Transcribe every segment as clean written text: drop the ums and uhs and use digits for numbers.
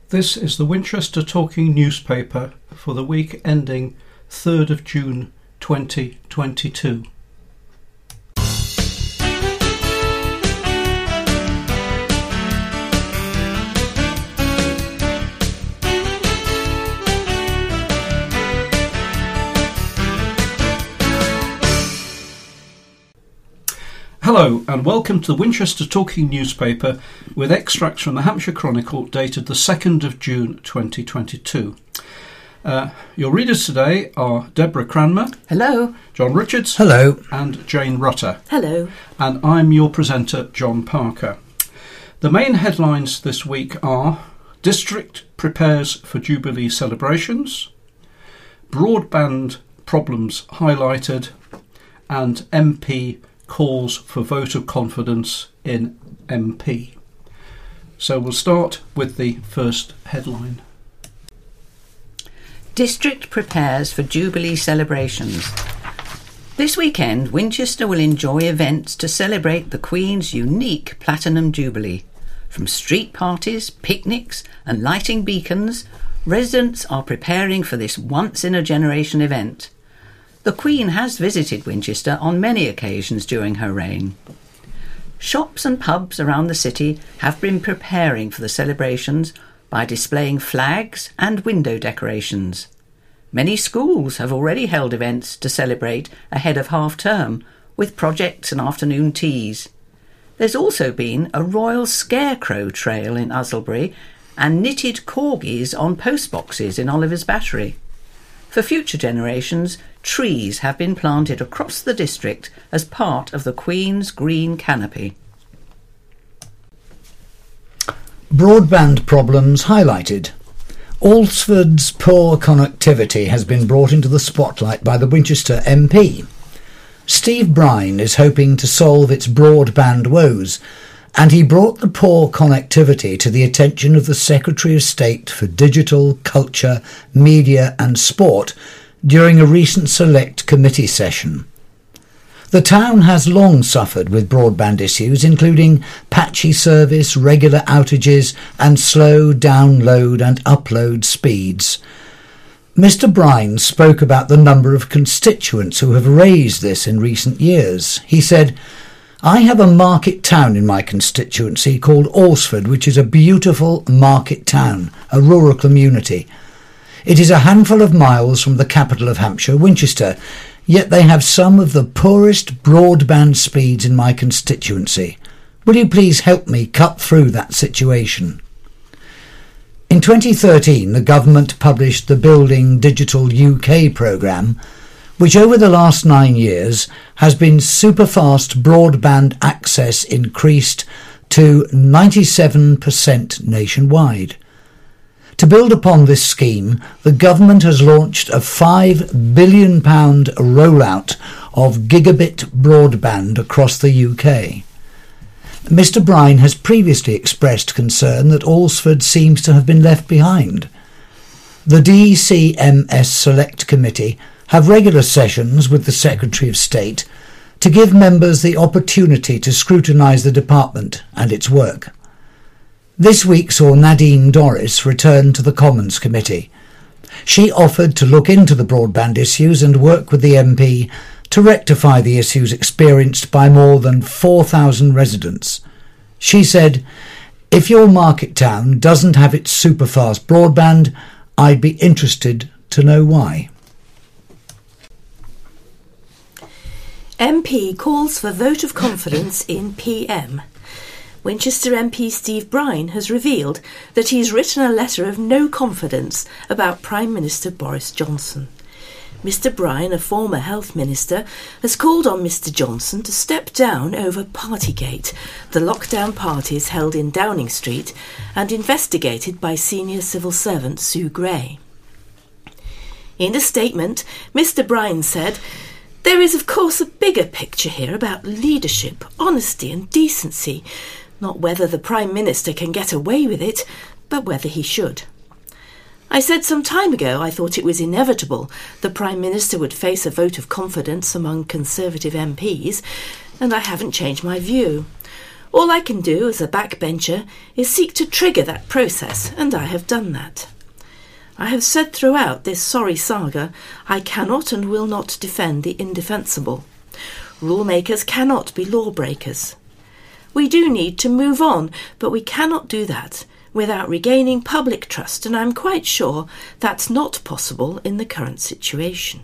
This is the Winchester Talking newspaper for the week ending 3rd of June 2022. Hello and welcome to the Winchester Talking newspaper with extracts from the Hampshire Chronicle dated the 2nd of June 2022. Your readers today are Deborah Cranmer. Hello. John Richards. Hello. And Jane Rutter. Hello. And I'm your presenter, John Parker. The main headlines this week are: District prepares for Jubilee celebrations, broadband problems highlighted, and MP calls for vote of confidence in MP. So we'll start with the first headline. District prepares for Jubilee celebrations. This weekend, Winchester will enjoy events to celebrate the Queen's unique Platinum Jubilee. From street parties, picnics and lighting beacons, residents are preparing for this once-in-a-generation event. The Queen has visited Winchester on many occasions during her reign. Shops and pubs around the city have been preparing for the celebrations by displaying flags and window decorations. Many schools have already held events to celebrate ahead of half-term, with projects and afternoon teas. There's also been a royal scarecrow trail in Usselbury and knitted corgis on postboxes in Oliver's Battery. For future generations, trees have been planted across the district as part of the Queen's Green Canopy. Broadband problems highlighted. Alresford's poor connectivity has been brought into the spotlight by the Winchester MP. Steve Brine is hoping to solve its broadband woes, and he brought the poor connectivity to the attention of the Secretary of State for Digital, Culture, Media and Sport during a recent Select Committee session. The town has long suffered with broadband issues, including patchy service, regular outages and slow download and upload speeds. Mr. Brine spoke about the number of constituents who have raised this in recent years. He said, "I have a market town in my constituency called Alresford, which is a beautiful market town, a rural community. It is a handful of miles from the capital of Hampshire, Winchester, yet they have some of the poorest broadband speeds in my constituency. Will you please help me cut through that situation?" In 2013, the government published the Building Digital UK programme, which over the last 9 years has been superfast broadband access increased to 97% nationwide. To build upon this scheme, the government has launched a £5 billion rollout of gigabit broadband across the UK. Mr. Brine has previously expressed concern that Alresford seems to have been left behind. The DCMS Select Committee have regular sessions with the Secretary of State to give members the opportunity to scrutinise the department and its work. This week saw Nadine Dorris return to the Commons Committee. She offered to look into the broadband issues and work with the MP to rectify the issues experienced by more than 4,000 residents. She said, "If your market town doesn't have its superfast broadband, I'd be interested to know why." MP calls for vote of confidence in PM. Winchester MP Steve Brine has revealed that he's written a letter of no confidence about Prime Minister Boris Johnson. Mr. Brine, a former health minister, has called on Mr. Johnson to step down over Partygate, the lockdown parties held in Downing Street and investigated by senior civil servant Sue Gray. In a statement, Mr. Brine said, "There is of course a bigger picture here about leadership, honesty and decency, not whether the Prime Minister can get away with it, but whether he should. I said some time ago I thought it was inevitable the Prime Minister would face a vote of confidence among Conservative MPs, and I haven't changed my view. All I can do as a backbencher is seek to trigger that process, and I have done that. I have said throughout this sorry saga, I cannot and will not defend the indefensible. Rulemakers cannot be lawbreakers. We do need to move on, but we cannot do that without regaining public trust, and I'm quite sure that's not possible in the current situation.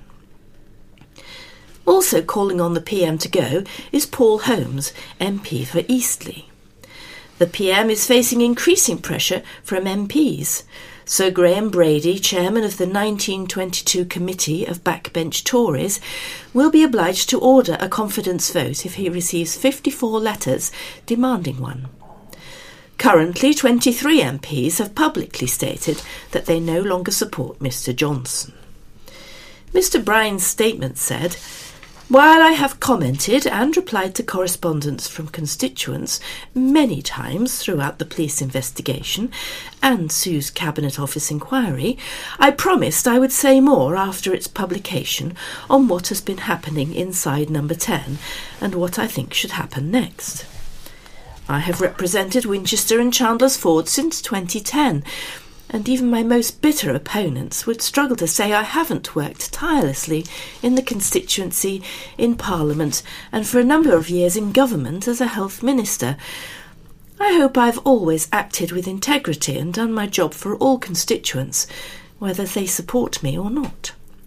Also calling on the PM to go is Paul Holmes, MP for Eastleigh. The PM is facing increasing pressure from MPs. Sir Graham Brady, chairman of the 1922 Committee of Backbench Tories, will be obliged to order a confidence vote if he receives 54 letters demanding one. Currently, 23 MPs have publicly stated that they no longer support Mr Johnson. Mr Brine's statement said, "While I have commented and replied to correspondence from constituents many times throughout the police investigation and Sue's Cabinet Office inquiry, I promised I would say more after its publication on what has been happening inside Number 10 and what I think should happen next. I have represented Winchester and Chandler's Ford since 2010, and even my most bitter opponents would struggle to say I haven't worked tirelessly in the constituency, in Parliament, and for a number of years in government as a health minister. I hope I've always acted with integrity and done my job for all constituents, whether they support me or not.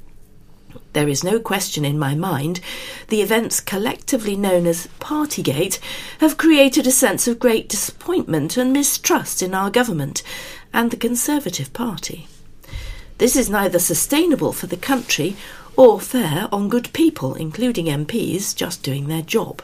There is no question in my mind the events collectively known as Partygate have created a sense of great disappointment and mistrust in our government and the Conservative Party. This is neither sustainable for the country or fair on good people, including MPs, just doing their job.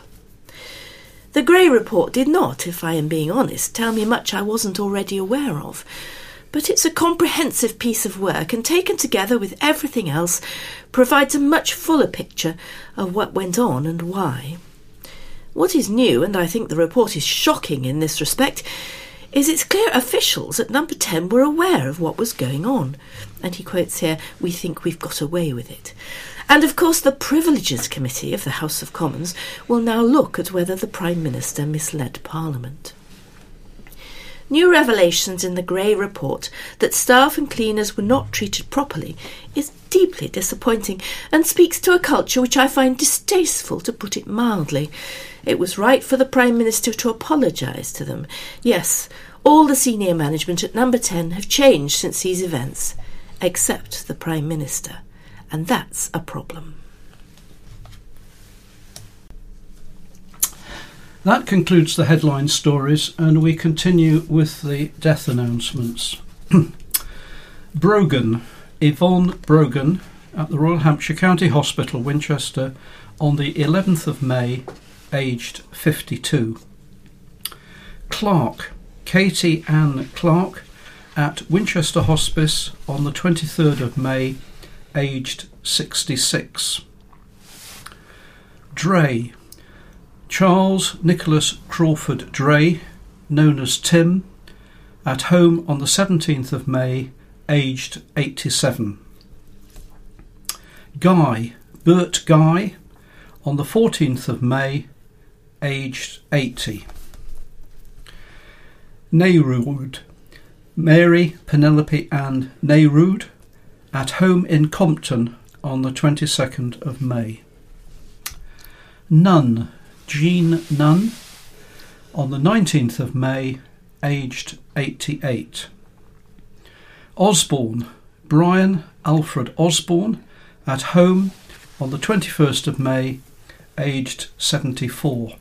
The Grey Report did not, if I am being honest, tell me much I wasn't already aware of, but it's a comprehensive piece of work and taken together with everything else provides a much fuller picture of what went on and why. What is new, and I think the report is shocking in this respect, is it's clear officials at Number 10 were aware of what was going on. And he quotes here, "We think we've got away with it." And of course the Privileges Committee of the House of Commons will now look at whether the Prime Minister misled Parliament. New revelations in the Grey Report that staff and cleaners were not treated properly is deeply disappointing and speaks to a culture which I find distasteful, to put it mildly. It was right for the Prime Minister to apologise to them. Yes, all the senior management at Number 10 have changed since these events, except the Prime Minister, and that's a problem. That concludes the headline stories, and we continue with the death announcements. Brogan, Yvonne Brogan, at the Royal Hampshire County Hospital, Winchester, on the 11th of May, aged 52. Clark, Katie Ann Clark, at Winchester Hospice on the 23rd of May, aged 66. Dray, Charles Nicholas Crawford Dray, known as Tim, at home on the 17th of May, aged 87. Guy, Bert Guy, on the 14th of May, aged 80. Neyroud, Mary Penelope Ann Neyroud, at home in Compton on the 22nd of May. Nunn, Jean Nunn, on the 19th of May, aged 88. Osborne, Brian Alfred Osborne, at home on the 21st of May, aged 74.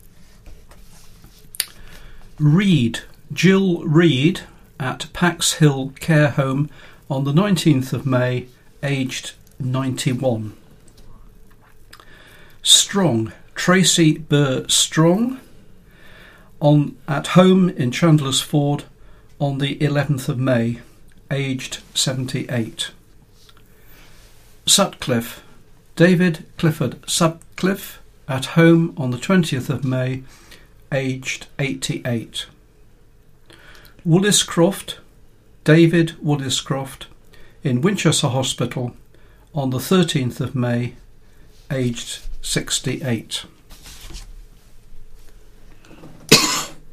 Reed, Jill Reed, at Pax Hill Care Home on the 19th of May, aged 91. Strong, Tracy Burr Strong, at home in Chandler's Ford on the 11th of May, aged 78. Sutcliffe, David Clifford Sutcliffe, at home on the 20th of May, aged 88. Woolliscroft, David Woolliscroft, in Winchester Hospital on the 13th of May, aged 68.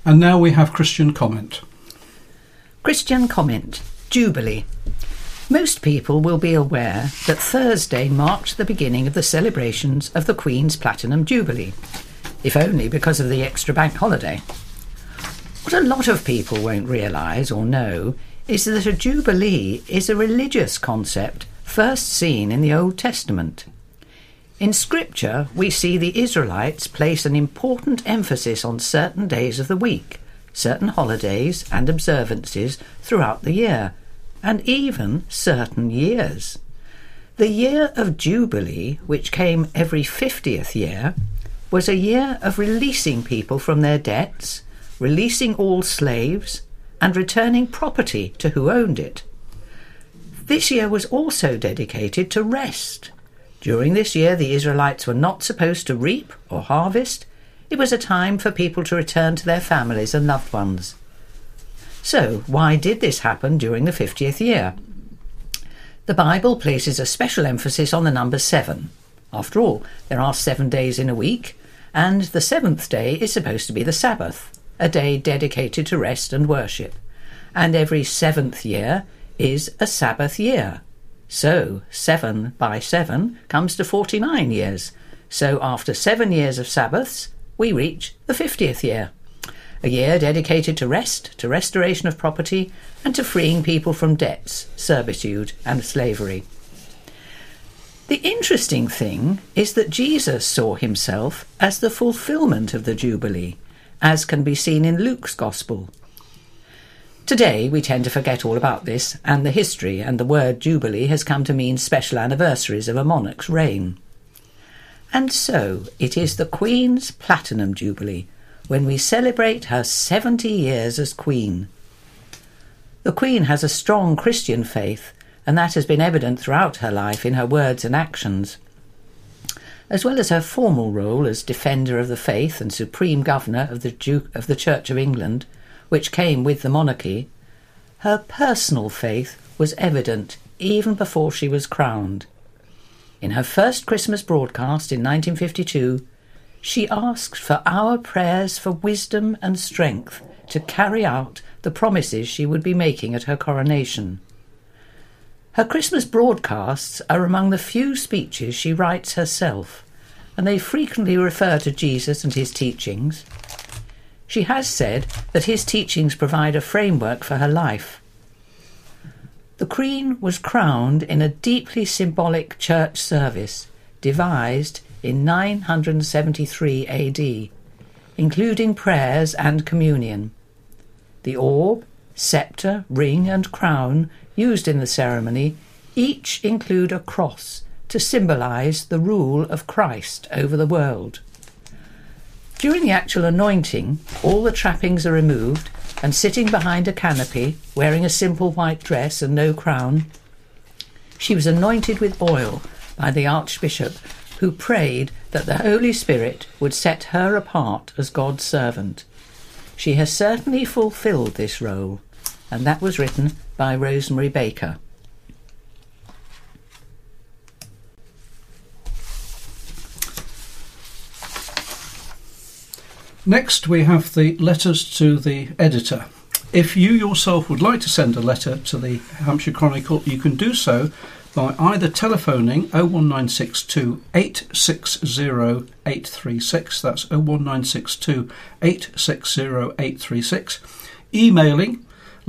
And now we have Christian comment. Christian comment. Jubilee. Most people will be aware that Thursday marked the beginning of the celebrations of the Queen's Platinum Jubilee, if only because of the extra bank holiday. What a lot of people won't realise or know is that a jubilee is a religious concept first seen in the Old Testament. In Scripture, we see the Israelites place an important emphasis on certain days of the week, certain holidays and observances throughout the year, and even certain years. The year of Jubilee, which came every 50th year, was a year of releasing people from their debts, releasing all slaves, and returning property to who owned it. This year was also dedicated to rest. During this year, the Israelites were not supposed to reap or harvest. It was a time for people to return to their families and loved ones. So, why did this happen during the 50th year? The Bible places a special emphasis on the number 7. After all, there are 7 days in a week, and the 7th day is supposed to be the Sabbath, a day dedicated to rest and worship. And every 7th year is a Sabbath year. So 7 by 7 comes to 49 years. So after 7 years of Sabbaths, we reach the 50th year. A year dedicated to rest, to restoration of property, and to freeing people from debts, servitude, and slavery. The interesting thing is that Jesus saw himself as the fulfilment of the Jubilee, as can be seen in Luke's Gospel. Today we tend to forget all about this and the history, and the word Jubilee has come to mean special anniversaries of a monarch's reign. And so it is the Queen's Platinum Jubilee, when we celebrate her 70 years as Queen. The Queen has a strong Christian faith, and that has been evident throughout her life in her words and actions. As well as her formal role as defender of the faith and supreme governor of the Church of England, which came with the monarchy, her personal faith was evident even before she was crowned. In her first Christmas broadcast in 1952, she asked for our prayers for wisdom and strength to carry out the promises she would be making at her coronation. Her Christmas broadcasts are among the few speeches she writes herself, and they frequently refer to Jesus and his teachings. She has said that his teachings provide a framework for her life. The Queen was crowned in a deeply symbolic church service devised in 973 AD, including prayers and communion. The orb, sceptre, ring and crown used in the ceremony each include a cross to symbolise the rule of Christ over the world. During the actual anointing, all the trappings are removed, and sitting behind a canopy, wearing a simple white dress and no crown, she was anointed with oil by the Archbishop, who prayed that the Holy Spirit would set her apart as God's servant. She has certainly fulfilled this role, and that was written by Rosemary Baker. Next, we have the letters to the editor. If you yourself would like to send a letter to the Hampshire Chronicle, you can do so by either telephoning 01962 860 836, that's 01962 860 836, emailing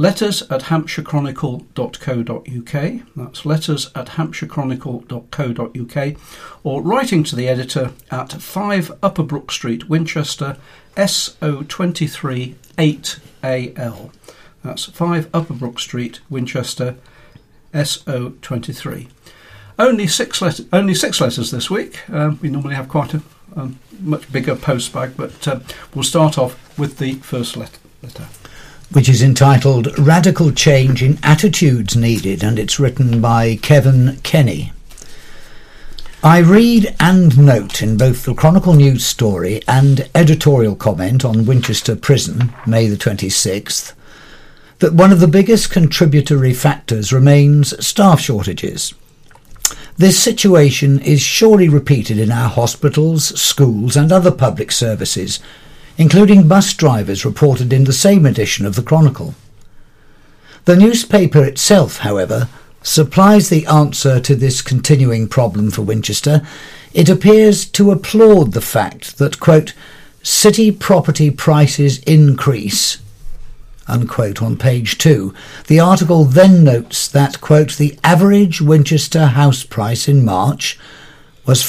letters@hampshirechronicle.co.uk, that's letters@hampshirechronicle.co.uk, or writing to the editor at 5 Upper Brook Street, Winchester, SO23 8AL. That's 5 Upper Brook Street, Winchester, SO23. Only six letters this week. We normally have quite a much bigger post bag, but we'll start off with the first letter, which is entitled Radical Change in Attitudes Needed, and it's written by Kevin Kenny. I read and note in both the Chronicle news story and editorial comment on Winchester Prison, May the 26th, that one of the biggest contributory factors remains staff shortages. This situation is surely repeated in our hospitals, schools and other public services, including bus drivers reported in the same edition of the Chronicle. The newspaper itself, however, supplies the answer to this continuing problem for Winchester. It appears to applaud the fact that, quote, city property prices increase, unquote, on page 2. The article then notes that, quote, the average Winchester house price in March was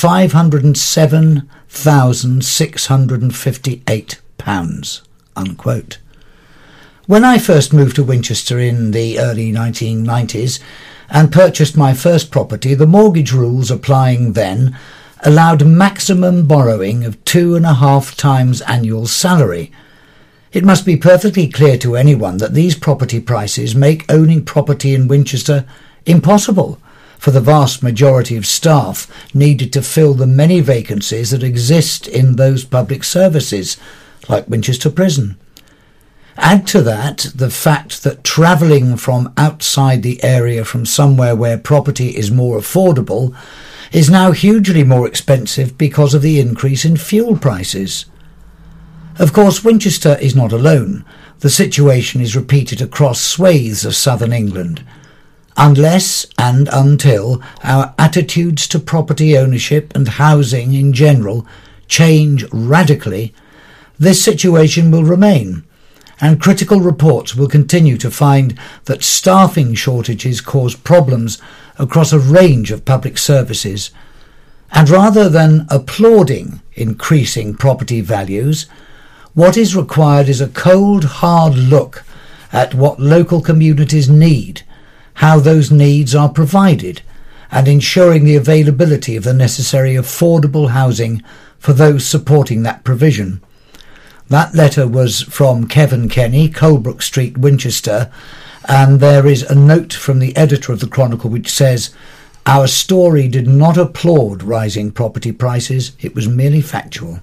£507,658, unquote. When I first moved to Winchester in the early 1990s and purchased my first property, the mortgage rules applying then allowed maximum borrowing of 2.5 times annual salary. It must be perfectly clear to anyone that these property prices make owning property in Winchester impossible for the vast majority of staff needed to fill the many vacancies that exist in those public services, like Winchester Prison. Add to that the fact that travelling from outside the area from somewhere where property is more affordable is now hugely more expensive because of the increase in fuel prices. Of course, Winchester is not alone. The situation is repeated across swathes of southern England. Unless and until our attitudes to property ownership and housing in general change radically, this situation will remain, and critical reports will continue to find that staffing shortages cause problems across a range of public services. And rather than applauding increasing property values, what is required is a cold, hard look at what local communities need, how those needs are provided, and ensuring the availability of the necessary affordable housing for those supporting that provision. That letter was from Kevin Kenny, Colebrook Street, Winchester, and there is a note from the editor of the Chronicle which says, "Our story did not applaud rising property prices, it was merely factual."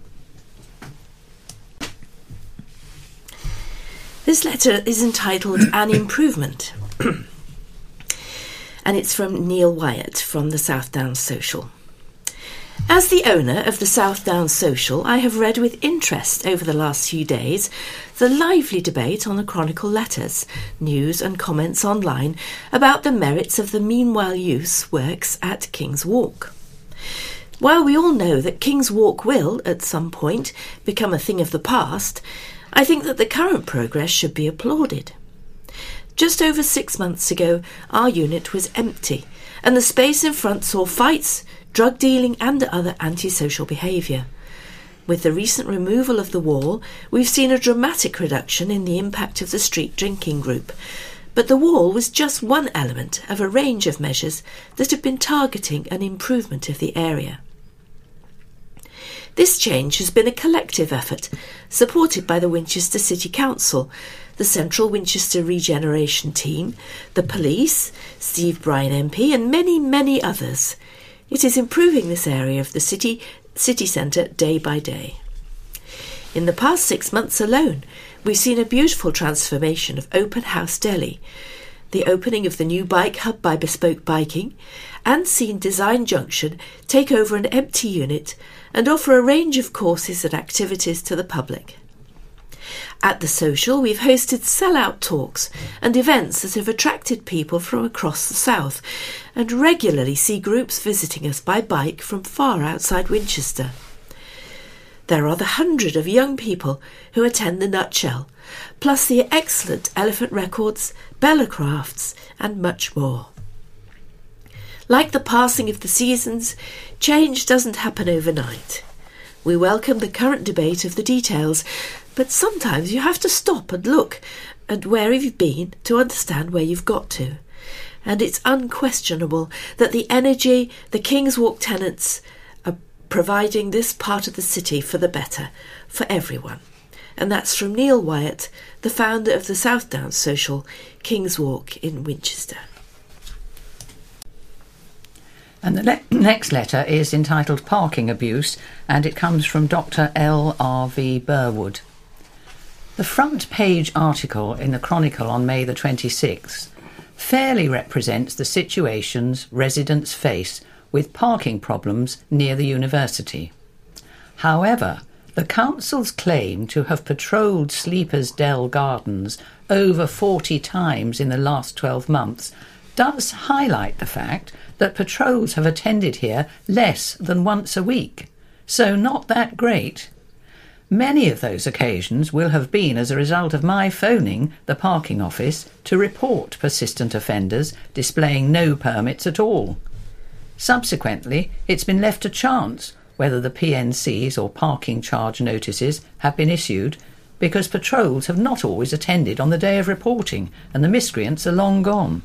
This letter is entitled An Improvement, and it's from Neil Wyatt from the South Downs Social. As the owner of the South Downs Social, I have read with interest over the last few days the lively debate on the Chronicle letters, news and comments online about the merits of the Meanwhile Use works at King's Walk. While we all know that King's Walk will, at some point, become a thing of the past, I think that the current progress should be applauded. Just over 6 months ago, our unit was empty, and the space in front saw fights, drug dealing and other antisocial behaviour. With the recent removal of the wall, we've seen a dramatic reduction in the impact of the street drinking group, but the wall was just one element of a range of measures that have been targeting an improvement of the area. This change has been a collective effort, supported by the Winchester City Council, the Central Winchester Regeneration Team, the police, Steve Brine MP and many, many others. It is improving this area of the city centre day by day. In the past 6 months alone, we've seen a beautiful transformation of Open House Delhi, the opening of the new bike hub by Bespoke Biking, and seen Design Junction take over an empty unit and offer a range of courses and activities to the public. At the Social, we've hosted sell-out talks and events that have attracted people from across the south and regularly see groups visiting us by bike from far outside Winchester. There are the 100 of young people who attend the Nutshell, plus the excellent Elephant Records, Bella Crafts and much more. Like the passing of the seasons, change doesn't happen overnight. We welcome the current debate of the details, but sometimes you have to stop and look at where you've been to understand where you've got to. And it's unquestionable that the energy the King's Walk tenants are providing this part of the city for the better, for everyone. And that's from Neil Wyatt, the founder of the South Downs Social, King's Walk in Winchester. And the next letter is entitled Parking Abuse, and it comes from Dr. L.R.V. Burwood. The front page article in the Chronicle on May the 26th fairly represents the situations residents face with parking problems near the university. However, The council's claim to have patrolled Sleepers Dell Gardens over 40 times in the last 12 months does highlight the fact that patrols have attended here less than once a week, so not that great. Many of those occasions will have been as a result of my phoning the parking office to report persistent offenders displaying no permits at all. Subsequently, it's been left to chance whether the PNCs or parking charge notices have been issued, because patrols have not always attended on the day of reporting and the miscreants are long gone.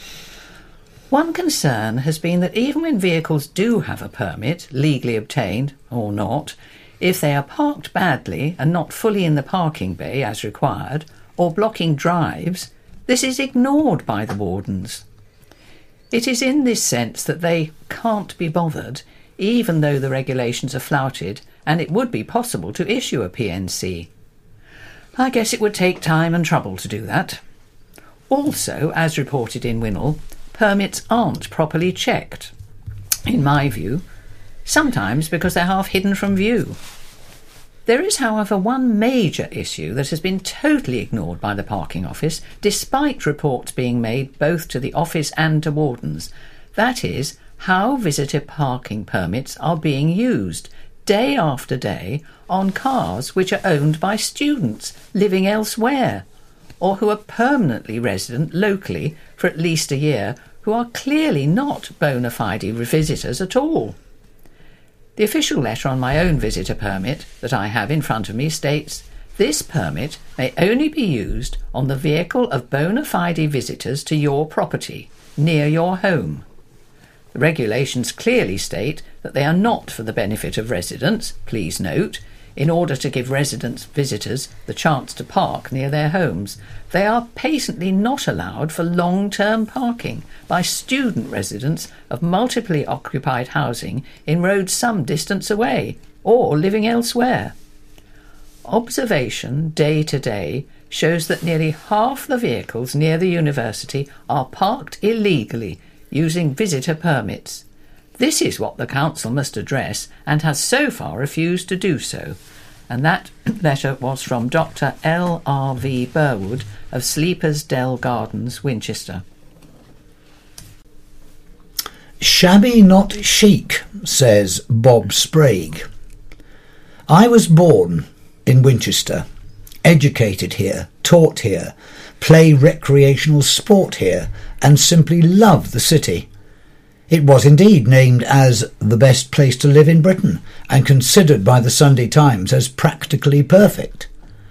One concern has been that even when vehicles do have a permit, legally obtained or not, if they are parked badly and not fully in the parking bay as required, or blocking drives, this is ignored by the wardens. It is in this sense that they can't be bothered, even though the regulations are flouted and it would be possible to issue a PNC. I guess it would take time and trouble to do that. Also, as reported in Winnell, permits aren't properly checked, in my view, sometimes because they're half hidden from view. There is, however, one major issue that has been totally ignored by the parking office, despite reports being made both to the office and to wardens. That is, how visitor parking permits are being used, day after day, on cars which are owned by students living elsewhere, or who are permanently resident locally for at least a year, who are clearly not bona fide visitors at all. The official letter on my own visitor permit that I have in front of me states, "This permit may only be used on the vehicle of bona fide visitors to your property, near your home." The regulations clearly state that they are not for the benefit of residents, please note, in order to give visitors the chance to park near their homes. They are patently not allowed for long-term parking by student residents of multiply occupied housing in roads some distance away or living elsewhere. Observation day to day shows that nearly half the vehicles near the university are parked illegally using visitor permits. This is what the council must address and has so far refused to do so. And that letter was from Dr. L.R.V. Burwood of Sleepers Dell Gardens, Winchester. Shabby not chic, says Bob Sprague. I was born in Winchester, educated here, taught here, play recreational sport here, and simply love the city. It was indeed named as the best place to live in Britain and considered by the Sunday Times as practically perfect.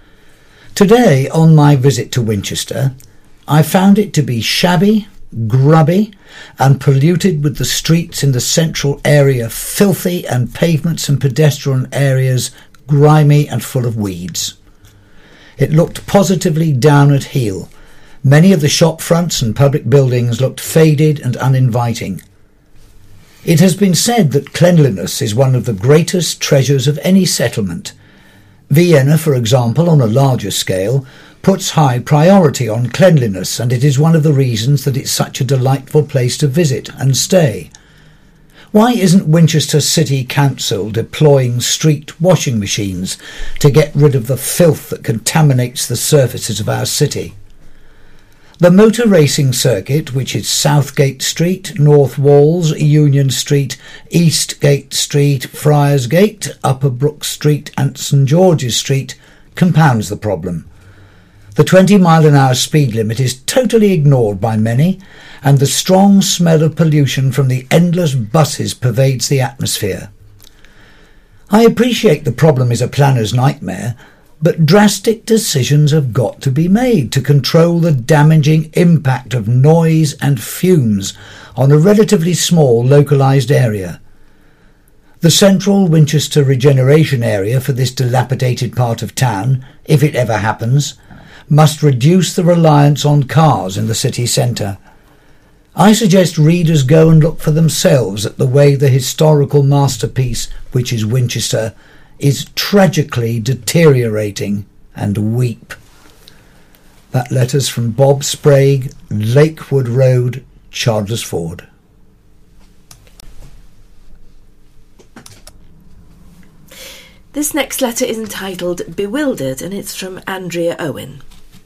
Today, on my visit to Winchester, I found it to be shabby, grubby and polluted, with the streets in the central area filthy and pavements and pedestrian areas grimy and full of weeds. It looked positively down at heel. Many of the shop fronts and public buildings looked faded and uninviting. It has been said that cleanliness is one of the greatest treasures of any settlement. Vienna, for example, on a larger scale, puts high priority on cleanliness, and it is one of the reasons that it's such a delightful place to visit and stay. Why isn't Winchester City Council deploying street washing machines to get rid of the filth that contaminates the surfaces of our city? The motor racing circuit, which is Southgate Street, North Walls, Union Street, Eastgate Street, Friars Gate, Upper Brook Street and St George's Street, compounds the problem. The 20-mile-an-hour speed limit is totally ignored by many, and the strong smell of pollution from the endless buses pervades the atmosphere. I appreciate the problem is a planner's nightmare, but drastic decisions have got to be made to control the damaging impact of noise and fumes on a relatively small localised area. The central Winchester regeneration area for this dilapidated part of town, if it ever happens, must reduce the reliance on cars in the city centre. I suggest readers go and look for themselves at the way the historical masterpiece, which is Winchester, is tragically deteriorating, and weep. That letter's from Bob Sprague, Lakewood Road, Chandlersford. This next letter is entitled Bewildered, and it's from Andrea Owen.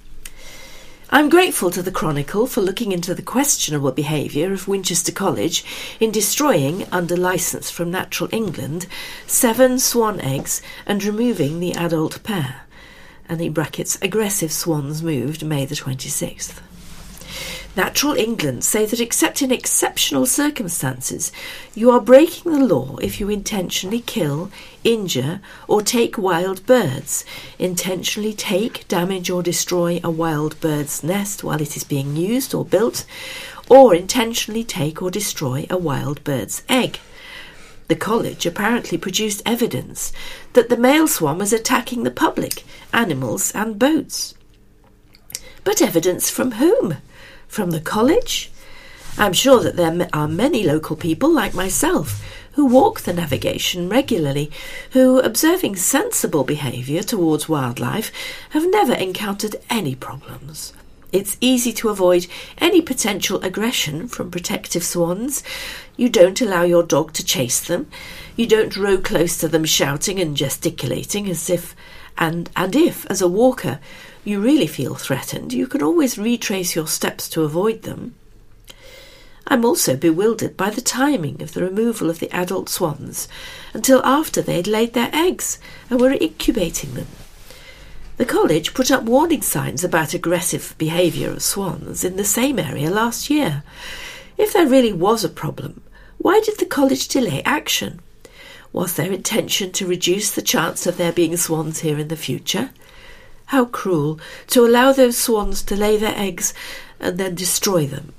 I'm grateful to the Chronicle for looking into the questionable behaviour of Winchester College in destroying, under licence from Natural England, 7 swan eggs and removing the adult pair. And in brackets, aggressive swans moved May the 26th. Natural England say that except in exceptional circumstances, you are breaking the law if you intentionally kill, injure or take wild birds, intentionally take, damage or destroy a wild bird's nest while it is being used or built, or intentionally take or destroy a wild bird's egg. The college apparently produced evidence that the male swan was attacking the public, animals and boats. But evidence from whom? From the college? I'm sure that there are many local people like myself who walk the navigation regularly, who, observing sensible behaviour towards wildlife, have never encountered any problems. It's easy to avoid any potential aggression from protective swans. You don't allow your dog to chase them. You don't row close to them shouting and gesticulating as if, and if, as a walker, you really feel threatened, you can always retrace your steps to avoid them. I'm also bewildered by the timing of the removal of the adult swans until after they had laid their eggs and were incubating them. The college put up warning signs about aggressive behaviour of swans in the same area last year. If there really was a problem, why did the college delay action? Was their intention to reduce the chance of there being swans here in the future? How cruel to allow those swans to lay their eggs and then destroy them.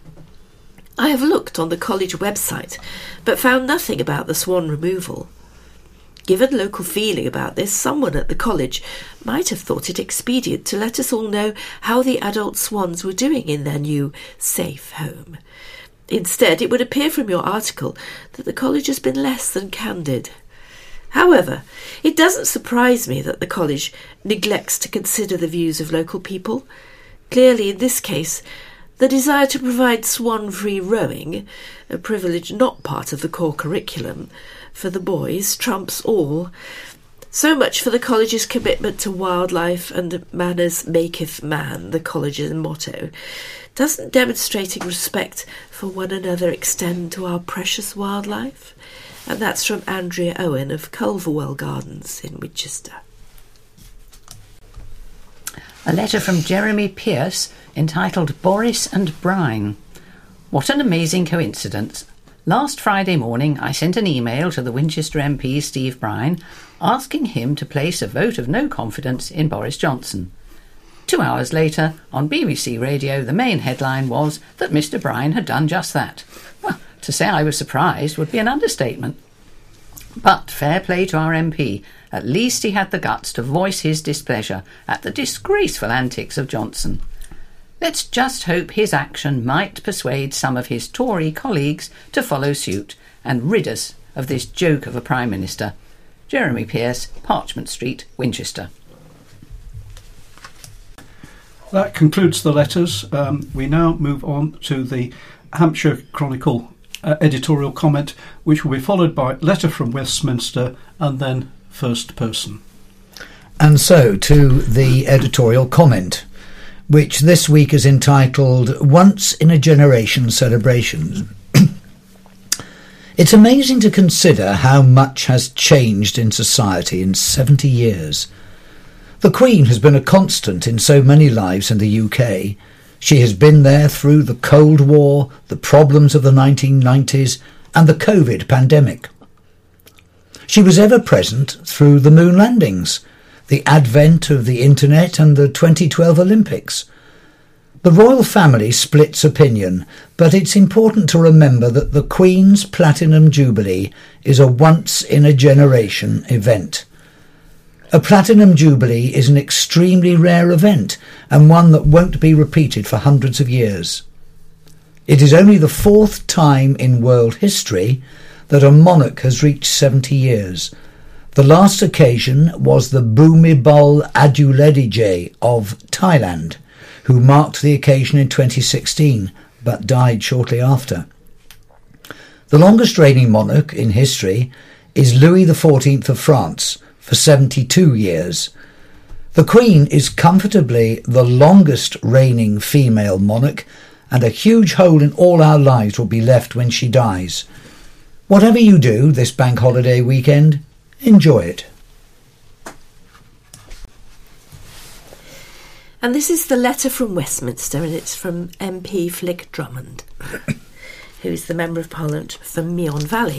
I have looked on the college website, but found nothing about the swan removal. Given local feeling about this, someone at the college might have thought it expedient to let us all know how the adult swans were doing in their new, safe home. Instead, it would appear from your article that the college has been less than candid. However, it doesn't surprise me that the college neglects to consider the views of local people. Clearly, in this case, the desire to provide swan-free rowing, a privilege not part of the core curriculum, for the boys trumps all. So much for the college's commitment to wildlife and manners maketh man, the college's motto. Doesn't demonstrating respect for one another extend to our precious wildlife? And that's from Andrea Owen of Culverwell Gardens in Winchester. A letter from Jeremy Pierce entitled Boris and Brine. What an amazing coincidence. Last Friday morning I sent an email to the Winchester MP Steve Brine asking him to place a vote of no confidence in Boris Johnson. 2 hours later, on BBC Radio, the main headline was that Mr Brine had done just that. Well, to say I was surprised would be an understatement. But fair play to our MP. At least he had the guts to voice his displeasure at the disgraceful antics of Johnson. Let's just hope his action might persuade some of his Tory colleagues to follow suit and rid us of this joke of a Prime Minister. Jeremy Pierce, Parchment Street, Winchester. That concludes the letters. We now move on to the Hampshire Chronicle editorial comment, which will be followed by letter from Westminster and then first person. And so to the editorial comment, which this week is entitled Once in a Generation Celebrations. It's amazing to consider how much has changed in society in 70 years. The Queen has been a constant in so many lives in the UK. She has been there through the Cold War, the problems of the 1990s and the COVID pandemic. She was ever present through the moon landings, the advent of the internet and the 2012 Olympics. The royal family splits opinion, but it's important to remember that the Queen's Platinum Jubilee is a once-in-a-generation event. A Platinum Jubilee is an extremely rare event and one that won't be repeated for hundreds of years. It is only the 4th time in world history that a monarch has reached 70 years. The last occasion was the Bhumibol Adulyadej of Thailand, who marked the occasion in 2016 but died shortly after. The longest reigning monarch in history is Louis XIV of France, for 72 years. The Queen is comfortably the longest reigning female monarch, and a huge hole in all our lives will be left when she dies. Whatever you do this bank holiday weekend, enjoy it. And this is the letter from Westminster, and it's from MP Flick Drummond, who is the Member of Parliament for Meon Valley.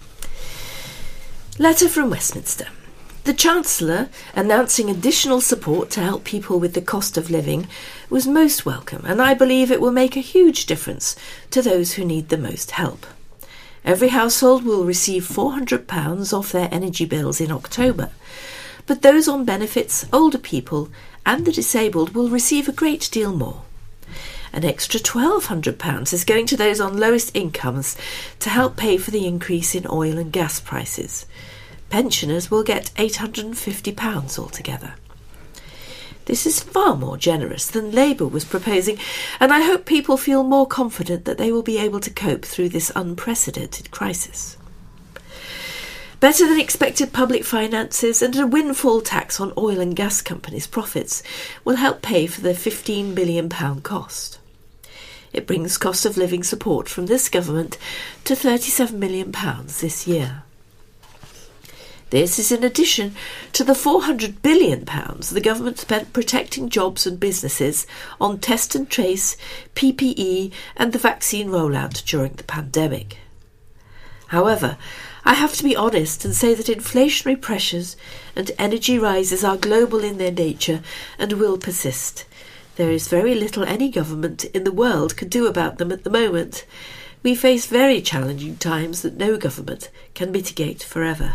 Letter from Westminster. The Chancellor announcing additional support to help people with the cost of living was most welcome, and I believe it will make a huge difference to those who need the most help. Every household will receive £400 off their energy bills in October, but those on benefits, older people and the disabled will receive a great deal more. An extra £1,200 is going to those on lowest incomes to help pay for the increase in oil and gas prices. Pensioners will get £850 altogether. This is far more generous than Labour was proposing, and I hope people feel more confident that they will be able to cope through this unprecedented crisis. Better than expected public finances and a windfall tax on oil and gas companies' profits will help pay for the £15 billion cost. It brings cost of living support from this government to £37 million this year. This is in addition to the £400 billion the government spent protecting jobs and businesses on test and trace, PPE and the vaccine rollout during the pandemic. However, I have to be honest and say that inflationary pressures and energy rises are global in their nature and will persist. There is very little any government in the world can do about them at the moment. We face very challenging times that no government can mitigate forever.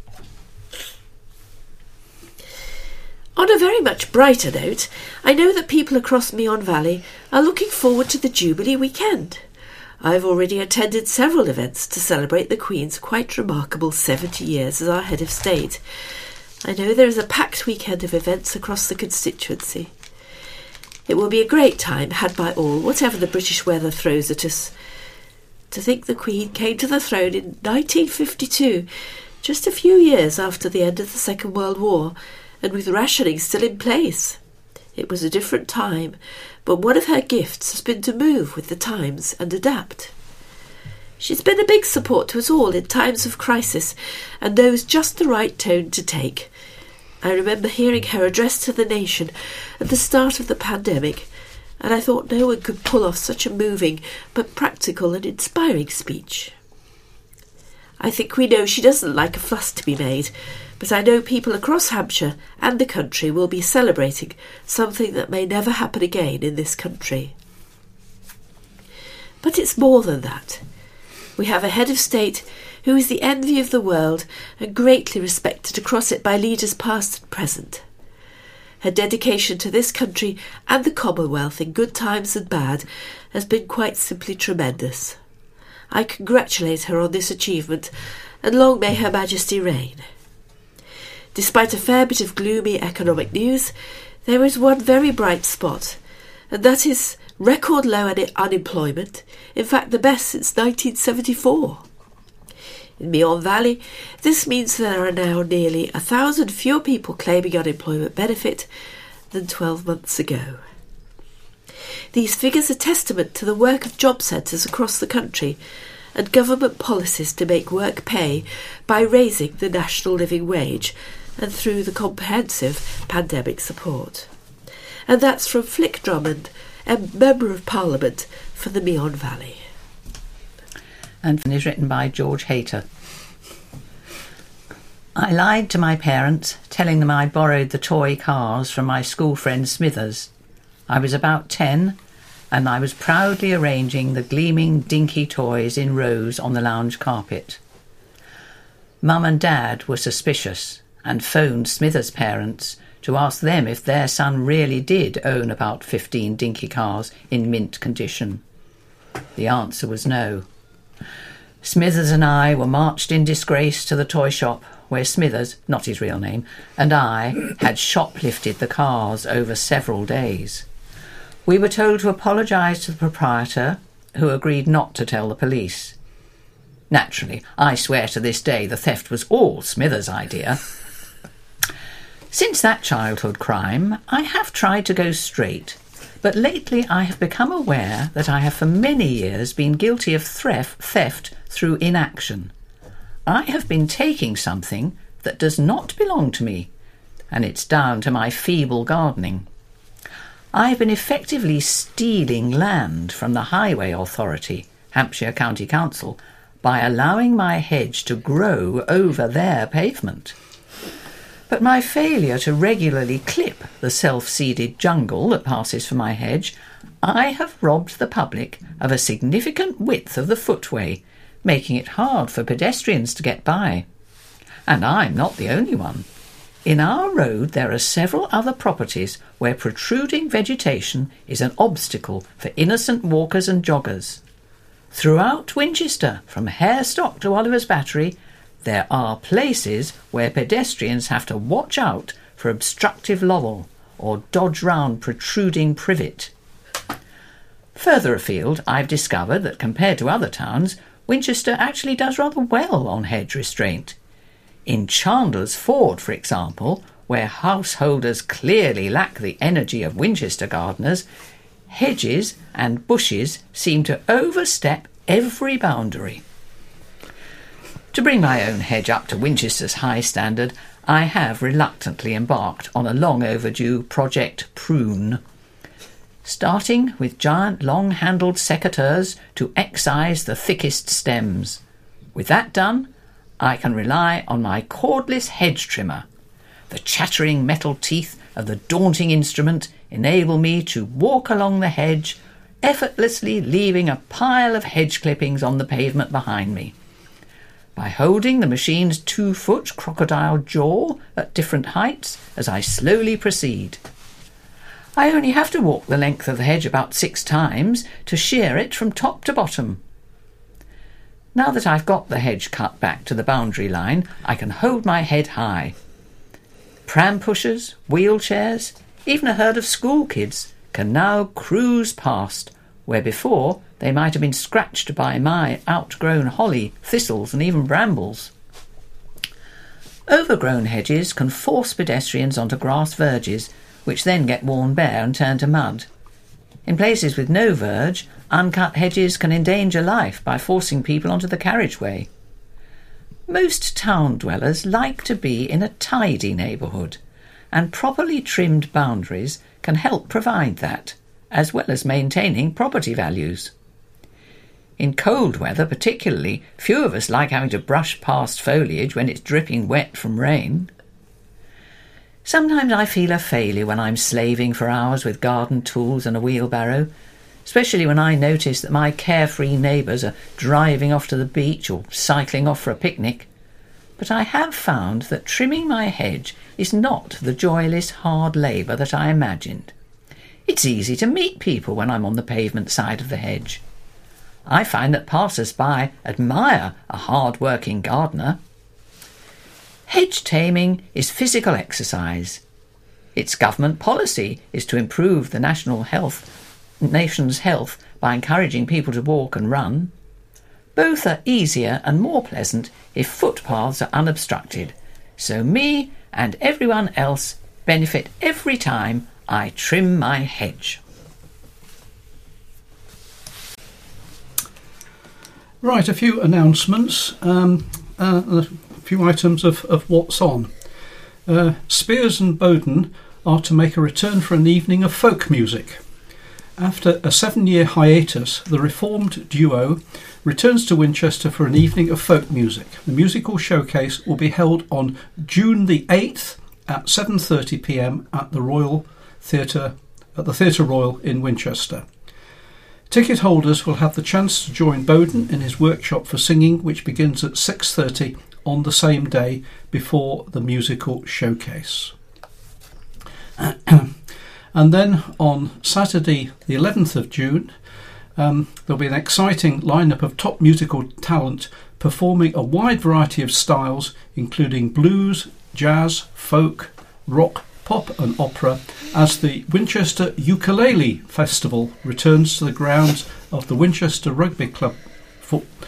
On a very much brighter note, I know that people across Meon Valley are looking forward to the Jubilee weekend. I've already attended several events to celebrate the Queen's quite remarkable 70 years as our head of state. I know there is a packed weekend of events across the constituency. It will be a great time had by all, whatever the British weather throws at us. To think the Queen came to the throne in 1952, just a few years after the end of the Second World War, and with rationing still in place. It was a different time, but one of her gifts has been to move with the times and adapt. She's been a big support to us all in times of crisis and knows just the right tone to take. I remember hearing her address to the nation at the start of the pandemic, and I thought no one could pull off such a moving but practical and inspiring speech. I think we know she doesn't like a fuss to be made, but I know people across Hampshire and the country will be celebrating something that may never happen again in this country. But it's more than that. We have a head of state who is the envy of the world and greatly respected across it by leaders past and present. Her dedication to this country and the Commonwealth in good times and bad has been quite simply tremendous. I congratulate her on this achievement, and long may Her Majesty reign. Despite a fair bit of gloomy economic news, there is one very bright spot, and that is record low unemployment, in fact the best since 1974. In Meon Valley, this means there are now nearly 1,000 fewer people claiming unemployment benefit than 12 months ago. These figures are testament to the work of job centres across the country and government policies to make work pay by raising the national living wage and through the comprehensive pandemic support. And that's from Flick Drummond, a Member of Parliament for the Meon Valley. And is written by George Hayter. I lied to my parents, telling them I borrowed the toy cars from my school friend Smithers. I was about 10, and I was proudly arranging the gleaming, dinky toys in rows on the lounge carpet. Mum and Dad were suspicious and phoned Smithers' parents to ask them if their son really did own about 15 dinky cars in mint condition. The answer was no. Smithers and I were marched in disgrace to the toy shop where Smithers, not his real name, and I had shoplifted the cars over several days. We were told to apologise to the proprietor, who agreed not to tell the police. Naturally, I swear to this day the theft was all Smithers' idea. Since that childhood crime, I have tried to go straight, but lately I have become aware that I have for many years been guilty of theft through inaction. I have been taking something that does not belong to me, and it's down to my feeble gardening. I have been effectively stealing land from the Highway Authority, Hampshire County Council, by allowing my hedge to grow over their pavement. But my failure to regularly clip the self-seeded jungle that passes for my hedge, I have robbed the public of a significant width of the footway, making it hard for pedestrians to get by. And I'm not the only one. In our road there are several other properties where protruding vegetation is an obstacle for innocent walkers and joggers. Throughout Winchester, from Harestock to Oliver's Battery, there are places where pedestrians have to watch out for obstructive laurel or dodge round protruding privet. Further afield, I've discovered that compared to other towns, Winchester actually does rather well on hedge restraint. In Chandler's Ford, for example, where householders clearly lack the energy of Winchester gardeners, hedges and bushes seem to overstep every boundary. To bring my own hedge up to Winchester's high standard, I have reluctantly embarked on a long overdue Project Prune. Starting with giant long-handled secateurs to excise the thickest stems. With that done, I can rely on my cordless hedge trimmer. The chattering metal teeth of the daunting instrument enable me to walk along the hedge, effortlessly leaving a pile of hedge clippings on the pavement behind me. By holding the machine's 2-foot crocodile jaw at different heights as I slowly proceed, I only have to walk the length of the hedge about 6 times to shear it from top to bottom. Now that I've got the hedge cut back to the boundary line, I can hold my head high. Pram pushers, wheelchairs, even a herd of school kids can now cruise past, where before they might have been scratched by my outgrown holly, thistles and even brambles. Overgrown hedges can force pedestrians onto grass verges, which then get worn bare and turn to mud. In places with no verge, uncut hedges can endanger life by forcing people onto the carriageway. Most town dwellers like to be in a tidy neighbourhood, and properly trimmed boundaries can help provide that, as well as maintaining property values. In cold weather particularly, few of us like having to brush past foliage when it's dripping wet from rain. Sometimes I feel a failure when I'm slaving for hours with garden tools and a wheelbarrow, especially when I notice that my carefree neighbours are driving off to the beach or cycling off for a picnic. But I have found that trimming my hedge is not the joyless hard labour that I imagined. It's easy to meet people when I'm on the pavement side of the hedge. I find that passers-by admire a hard-working gardener. Hedge taming is physical exercise. Its government policy is to improve the nation's health by encouraging people to walk and run. Both are easier and more pleasant if footpaths are unobstructed, so me and everyone else benefit every time I trim my hedge. Right, a few announcements, a few items of what's on. Spears and Bowden are to make a return for an evening of folk music. After a 7-year hiatus, the reformed duo returns to Winchester for an evening of folk music. The musical showcase will be held on June the 8th at 7:30 p.m. at the Royal Theatre, at the Theatre Royal in Winchester. Ticket holders will have the chance to join Bowden in his workshop for singing, which begins at 6:30 on the same day before the musical showcase. And then on Saturday the 11th of June, there'll be an exciting lineup of top musical talent performing a wide variety of styles, including blues, jazz, folk, rock, pop and opera, as the Winchester Ukulele Festival returns to the grounds of the Winchester Rugby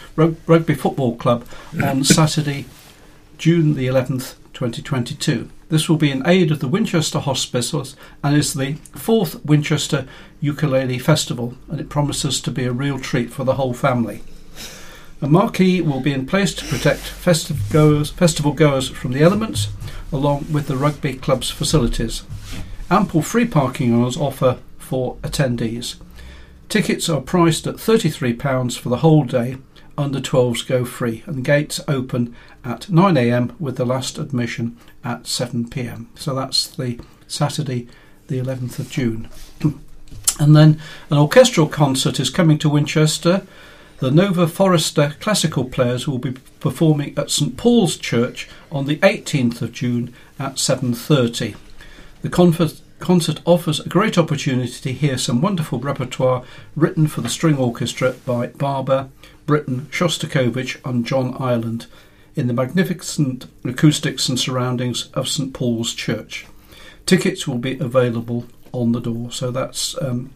Football Club on Saturday, June the 11th, 2022. This will be in aid of the Winchester Hospitals and is the 4th Winchester Ukulele Festival, and it promises to be a real treat for the whole family. A marquee will be in place to protect festival goers from the elements, along with the rugby club's facilities. Ample free parking on offer for attendees. Tickets are priced at £33 for the whole day. Under 12s go free, and gates open at 9 a.m. with the last admission at 7 p.m. So that's the Saturday, the 11th of June. And then an orchestral concert is coming to Winchester. The Nova Forester classical players will be performing at St Paul's Church on the 18th of June at 7:30. The concert offers a great opportunity to hear some wonderful repertoire written for the string orchestra by Barber, Britton, Shostakovich and John Ireland in the magnificent acoustics and surroundings of St Paul's Church. Tickets will be available on the door. So that's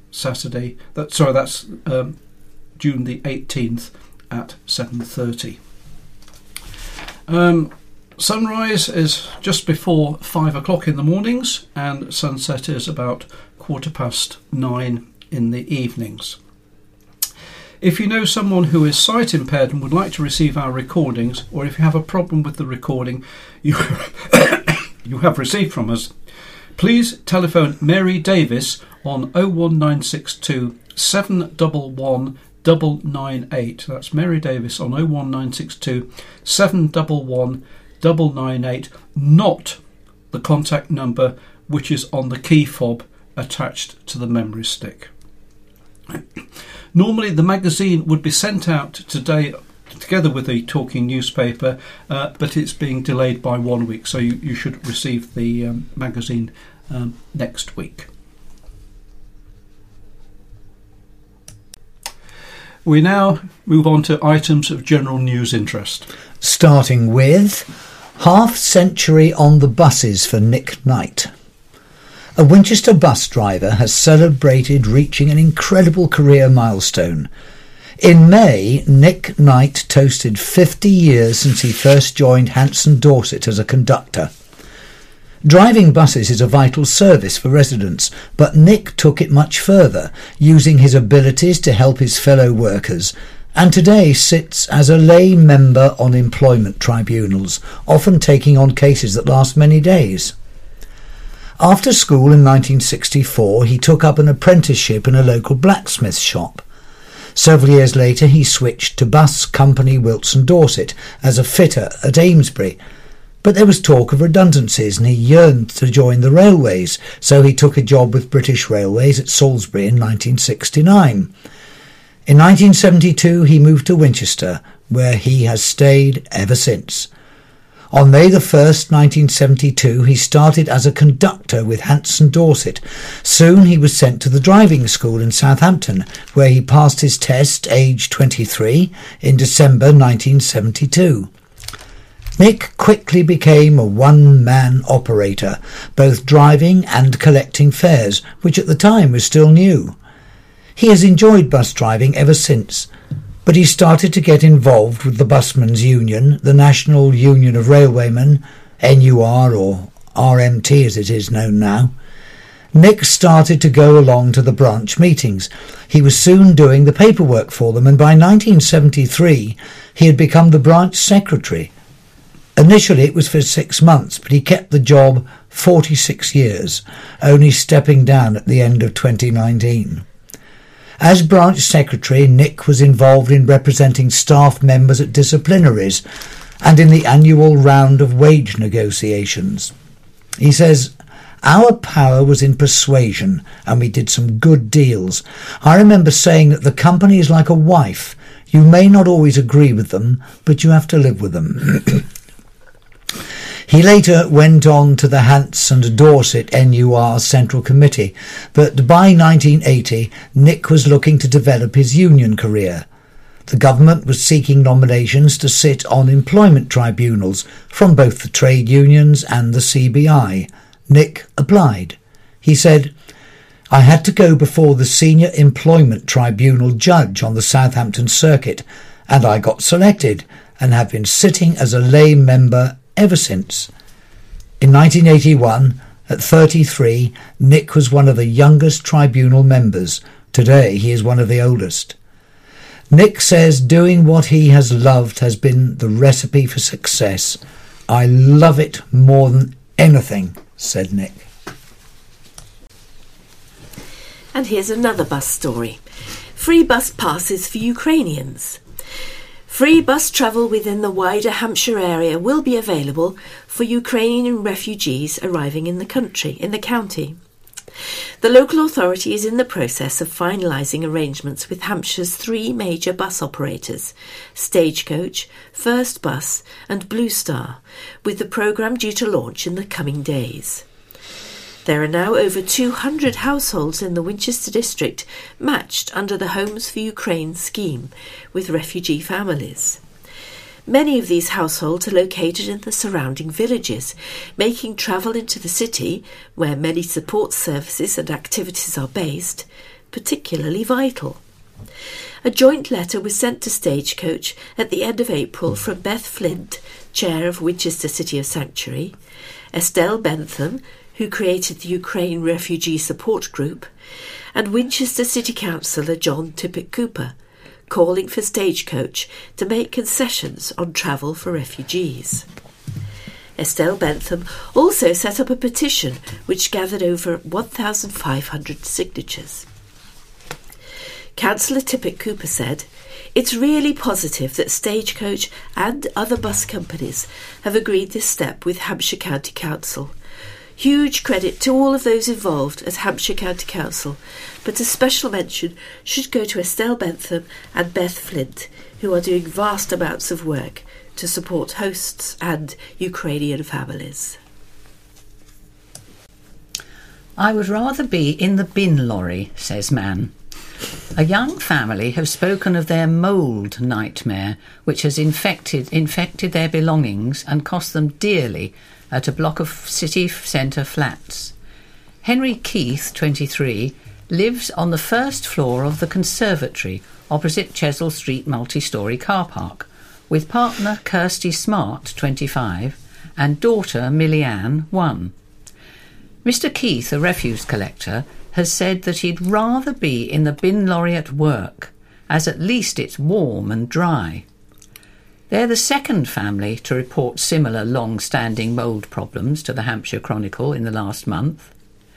June the 18th at 7:30. Sunrise is just before 5 o'clock in the mornings, and sunset is about 9:15 in the evenings. If you know someone who is sight impaired and would like to receive our recordings, or if you have a problem with the recording you have received from us, please telephone Mary Davis on 01962 711 998. That's Mary Davis on 01962 711 998, not the contact number which is on the key fob attached to the memory stick. Normally the magazine would be sent out today together with the talking newspaper, but it's being delayed by 1 week, so you should receive the magazine next week. We now move on to items of general news interest. Starting with half century on the buses for Nick Knight. A Winchester bus driver has celebrated reaching an incredible career milestone. In May, Nick Knight toasted 50 years since he first joined Hanson Dorset as a conductor. Driving buses is a vital service for residents, but Nick took it much further, using his abilities to help his fellow workers, and today sits as a lay member on employment tribunals, often taking on cases that last many days. After school in 1964, he took up an apprenticeship in a local blacksmith shop. Several years later, he switched to Bus Company Wilson Dorset as a fitter at Amesbury. But there was talk of redundancies and he yearned to join the railways, so he took a job with British Railways at Salisbury in 1969. In 1972, he moved to Winchester, where he has stayed ever since. On May the 1st, 1972, he started as a conductor with Hanson Dorset. Soon he was sent to the driving school in Southampton, where he passed his test, aged 23, in December 1972. Nick quickly became a one-man operator, both driving and collecting fares, which at the time was still new. He has enjoyed bus driving ever since, but he started to get involved with the Busmen's Union, the National Union of Railwaymen, NUR or RMT as it is known now. Nick started to go along to the branch meetings. He was soon doing the paperwork for them, and by 1973 he had become the branch secretary. Initially it was for 6 months, but he kept the job 46 years, only stepping down at the end of 2019. As branch secretary, Nick was involved in representing staff members at disciplinaries and in the annual round of wage negotiations. He says, "Our power was in persuasion and we did some good deals. I remember saying that the company is like a wife. You may not always agree with them, but you have to live with them." He later went on to the Hanson Dorset NUR Central Committee, but by 1980 Nick was looking to develop his union career. The government was seeking nominations to sit on employment tribunals from both the trade unions and the CBI. Nick applied. He said, "I had to go before the Senior Employment Tribunal judge on the Southampton circuit, and I got selected and have been sitting as a lay member ever since." In 1981, at 33, Nick was one of the youngest tribunal members. Today he is one of the oldest. Nick says doing what he has loved has been the recipe for success. I love it more than anything, said Nick. And here's another bus story. Free bus passes for Ukrainians. Free bus travel within the wider Hampshire area will be available for Ukrainian refugees arriving in the county. The local authority is in the process of finalising arrangements with Hampshire's 3 major bus operators, Stagecoach, First Bus and Blue Star, with the programme due to launch in the coming days. There are now over 200 households in the Winchester district matched under the Homes for Ukraine scheme with refugee families. Many of these households are located in the surrounding villages, making travel into the city, where many support services and activities are based, particularly vital. A joint letter was sent to Stagecoach at the end of April from Beth Flint, Chair of Winchester City of Sanctuary, Estelle Bentham, who created the Ukraine Refugee Support Group, and Winchester City Councillor John Tippett Cooper, calling for Stagecoach to make concessions on travel for refugees. Estelle Bentham also set up a petition which gathered over 1,500 signatures. Councillor Tippett Cooper said, "It's really positive that Stagecoach and other bus companies have agreed this step with Hampshire County Council. Huge credit to all of those involved at Hampshire County Council, but a special mention should go to Estelle Bentham and Beth Flint, who are doing vast amounts of work to support hosts and Ukrainian families." I would rather be in the bin lorry, says man. A young family have spoken of their mould nightmare, which has infected their belongings and cost them dearly at a block of city centre flats. Henry Keith, 23, lives on the first floor of the conservatory opposite Chesil Street multi-storey car park, with partner Kirsty Smart, 25, and daughter Millie-Anne, 1. Mr. Keith, a refuse collector, has said that he'd rather be in the bin lorry at work, as at least it's warm and dry. They're the second family to report similar long-standing mould problems to the Hampshire Chronicle in the last month.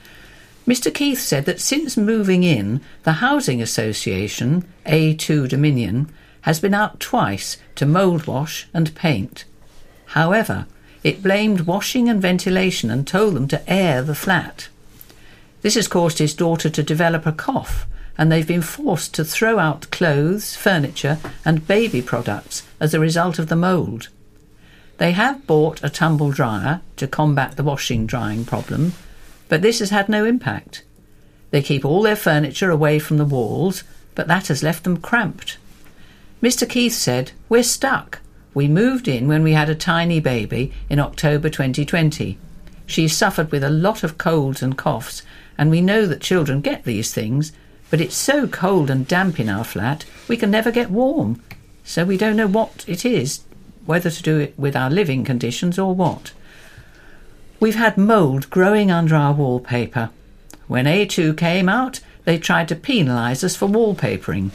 Mr. Keith said that since moving in, the Housing Association, A2 Dominion, has been out twice to mould wash and paint. However, it blamed washing and ventilation and told them to air the flat. This has caused his daughter to develop a cough, and they've been forced to throw out clothes, furniture and baby products as a result of the mould. They have bought a tumble dryer to combat the washing-drying problem, but this has had no impact. They keep all their furniture away from the walls, but that has left them cramped. Mr. Keith said, "We're stuck. We moved in when we had a tiny baby in October 2020. She suffered with a lot of colds and coughs, and we know that children get these things, but it's so cold and damp in our flat we can never get warm, so we don't know what it is, whether to do it with our living conditions or what. We've had mould growing under our wallpaper. When A2 came out, they tried to penalise us for wallpapering.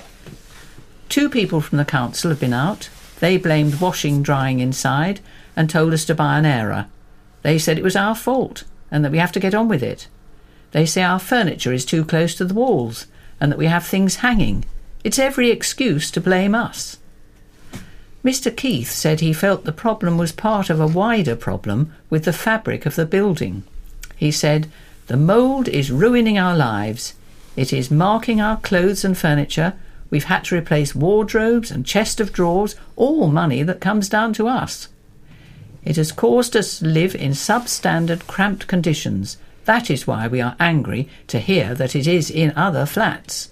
2 people from the council have been out. They blamed washing drying inside and told us to buy an airer. They said it was our fault and that we have to get on with it. They say our furniture is too close to the walls and that we have things hanging. It's every excuse to blame us." Mr. Keith said he felt the problem was part of a wider problem with the fabric of the building. He said, "The mould is ruining our lives. It is marking our clothes and furniture. We've had to replace wardrobes and chest of drawers, all money that comes down to us. It has caused us to live in substandard, cramped conditions. That is why we are angry to hear that it is in other flats."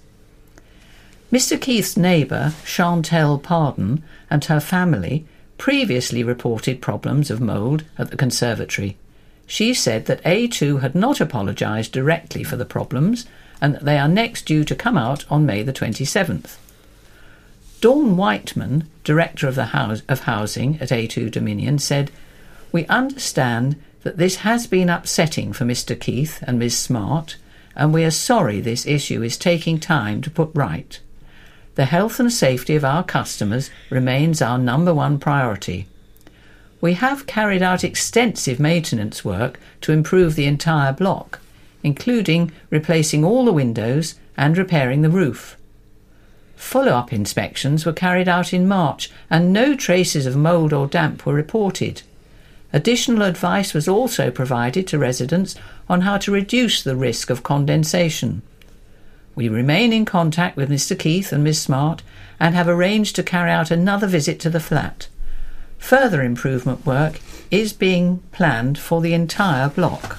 Mr. Keith's neighbour, Chantelle Pardon, and her family previously reported problems of mould at the conservatory. She said that A2 had not apologised directly for the problems and that they are next due to come out on May the 27th. Dawn Whiteman, Director of Housing at A2 Dominion, said, "We understand that this has been upsetting for Mr. Keith and Ms. Smart, and we are sorry this issue is taking time to put right. The health and safety of our customers remains our number one priority. We have carried out extensive maintenance work to improve the entire block, including replacing all the windows and repairing the roof. Follow-up inspections were carried out in March and no traces of mould or damp were reported. Additional advice was also provided to residents on how to reduce the risk of condensation. We remain in contact with Mr. Keith and Ms. Smart and have arranged to carry out another visit to the flat. Further improvement work is being planned for the entire block.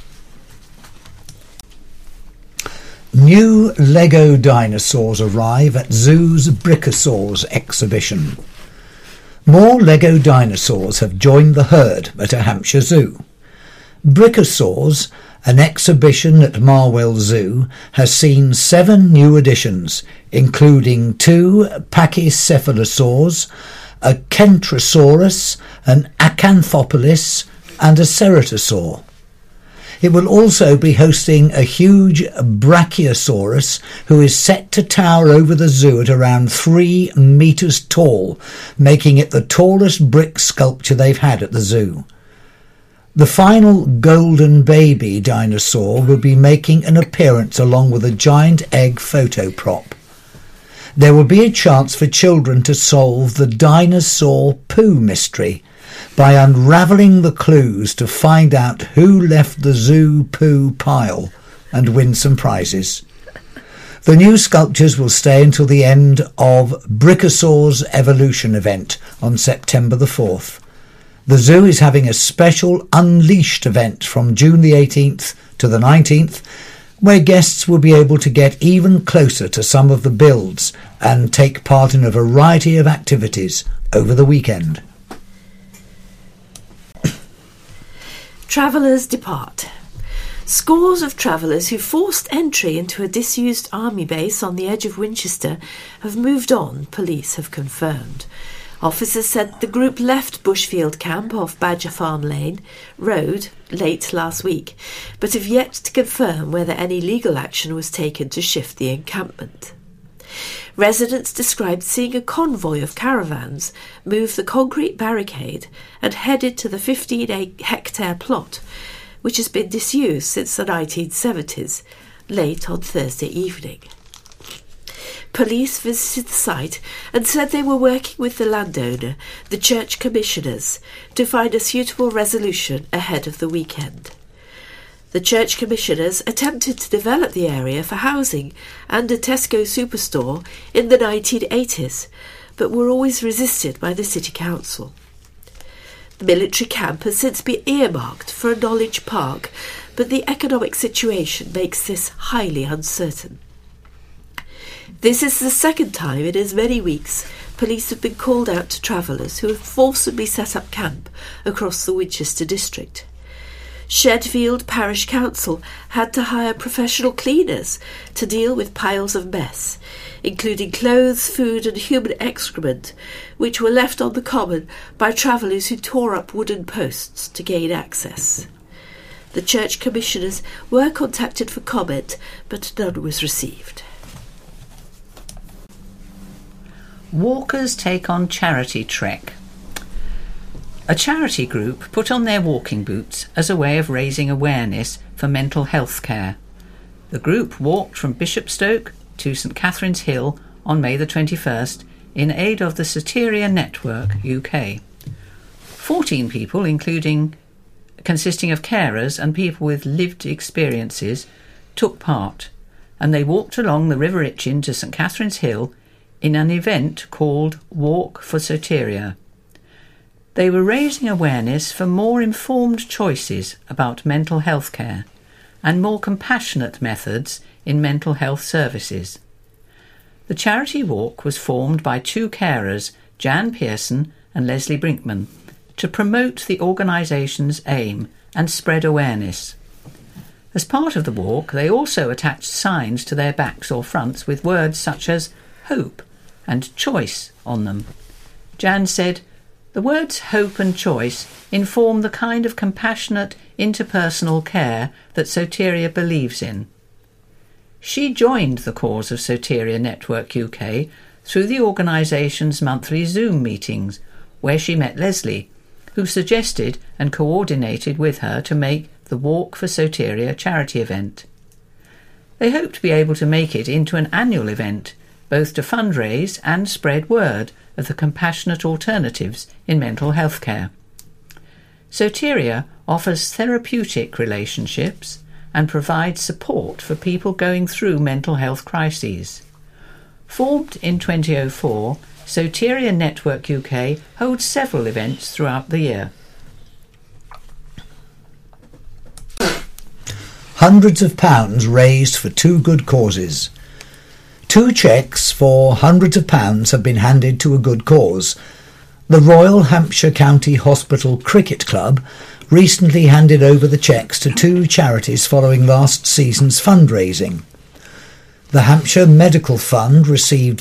New Lego dinosaurs arrive at Zoo's Brickosaurs exhibition. More Lego dinosaurs have joined the herd at a Hampshire zoo. Brickosaurs, an exhibition at Marwell Zoo, has seen 7 new additions, including 2 Pachycephalosaurs, a Kentrosaurus, an Acanthopolis, and a Ceratosaur. It will also be hosting a huge Brachiosaurus who is set to tower over the zoo at around 3 metres tall, making it the tallest brick sculpture they've had at the zoo. The final golden baby dinosaur will be making an appearance along with a giant egg photo prop. There will be a chance for children to solve the dinosaur poo mystery by unravelling the clues to find out who left the zoo poo pile and win some prizes. The new sculptures will stay until the end of Brickosaurs Evolution event on September the 4th. The zoo is having a special Unleashed event from June the 18th to the 19th, where guests will be able to get even closer to some of the builds and take part in a variety of activities over the weekend. Travellers depart. Scores of travellers who forced entry into a disused army base on the edge of Winchester have moved on, police have confirmed. Officers said the group left Bushfield Camp off Badger Farm Lane Road late last week, but have yet to confirm whether any legal action was taken to shift the encampment. Residents described seeing a convoy of caravans move the concrete barricade and headed to the 15-hectare plot, which has been disused since the 1970s, late on Thursday evening. Police visited the site and said they were working with the landowner, the church commissioners, to find a suitable resolution ahead of the weekend. The church commissioners attempted to develop the area for housing and a Tesco superstore in the 1980s, but were always resisted by the city council. The military camp has since been earmarked for a knowledge park, but the economic situation makes this highly uncertain. This is the second time in as many weeks police have been called out to travellers who have forcibly set up camp across the Winchester district. Shedfield Parish Council had to hire professional cleaners to deal with piles of mess, including clothes, food and human excrement, which were left on the common by travellers who tore up wooden posts to gain access. The church commissioners were contacted for comment, but none was received. Walkers take on charity trek. A charity group put on their walking boots as a way of raising awareness for mental health care. The group walked from Bishopstoke to St Catherine's Hill on May the 21st in aid of the Soteria Network UK. 14 people, consisting of carers and people with lived experiences, took part, and they walked along the River Itchen to St Catherine's Hill in an event called Walk for Soteria. They were raising awareness for more informed choices about mental health care and more compassionate methods in mental health services. The charity walk was formed by 2 carers, Jan Pearson and Leslie Brinkman, to promote the organisation's aim and spread awareness. As part of the walk, they also attached signs to their backs or fronts with words such as hope and choice on them. Jan said, The words hope and choice inform the kind of compassionate interpersonal care that Soteria believes in. She joined the cause of Soteria Network UK through the organisation's monthly Zoom meetings, where she met Leslie, who suggested and coordinated with her to make the Walk for Soteria charity event. They hope to be able to make it into an annual event, both to fundraise and spread word of the compassionate alternatives in mental health care. Soteria offers therapeutic relationships and provides support for people going through mental health crises. Formed in 2004, Soteria Network UK holds several events throughout the year. Hundreds of pounds raised for two good causes. 2 cheques for hundreds of pounds have been handed to a good cause. The Royal Hampshire County Hospital Cricket Club recently handed over the cheques to 2 charities following last season's fundraising. The Hampshire Medical Fund received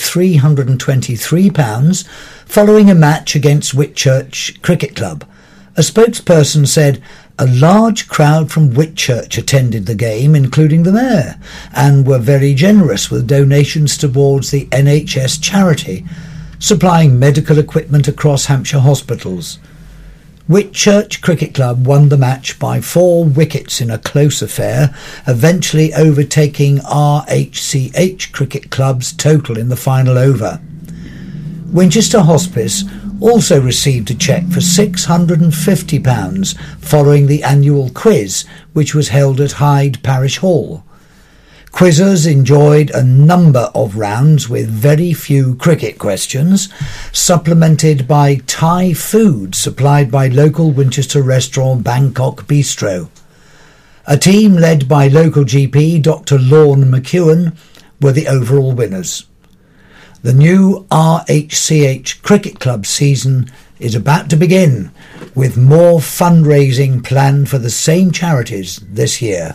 £323 following a match against Whitchurch Cricket Club. A spokesperson said, "A large crowd from Whitchurch attended the game, including the mayor, and were very generous with donations towards the NHS charity, supplying medical equipment across Hampshire hospitals." Whitchurch Cricket Club won the match by 4 wickets in a close affair, eventually overtaking RHCH Cricket Club's total in the final over. Winchester Hospice also received a cheque for £650 following the annual quiz, which was held at Hyde Parish Hall. Quizzers enjoyed a number of rounds with very few cricket questions, supplemented by Thai food supplied by local Winchester restaurant Bangkok Bistro. A team led by local GP Dr. Lorne McEwen were the overall winners. The new RHCH Cricket Club season is about to begin, with more fundraising planned for the same charities this year.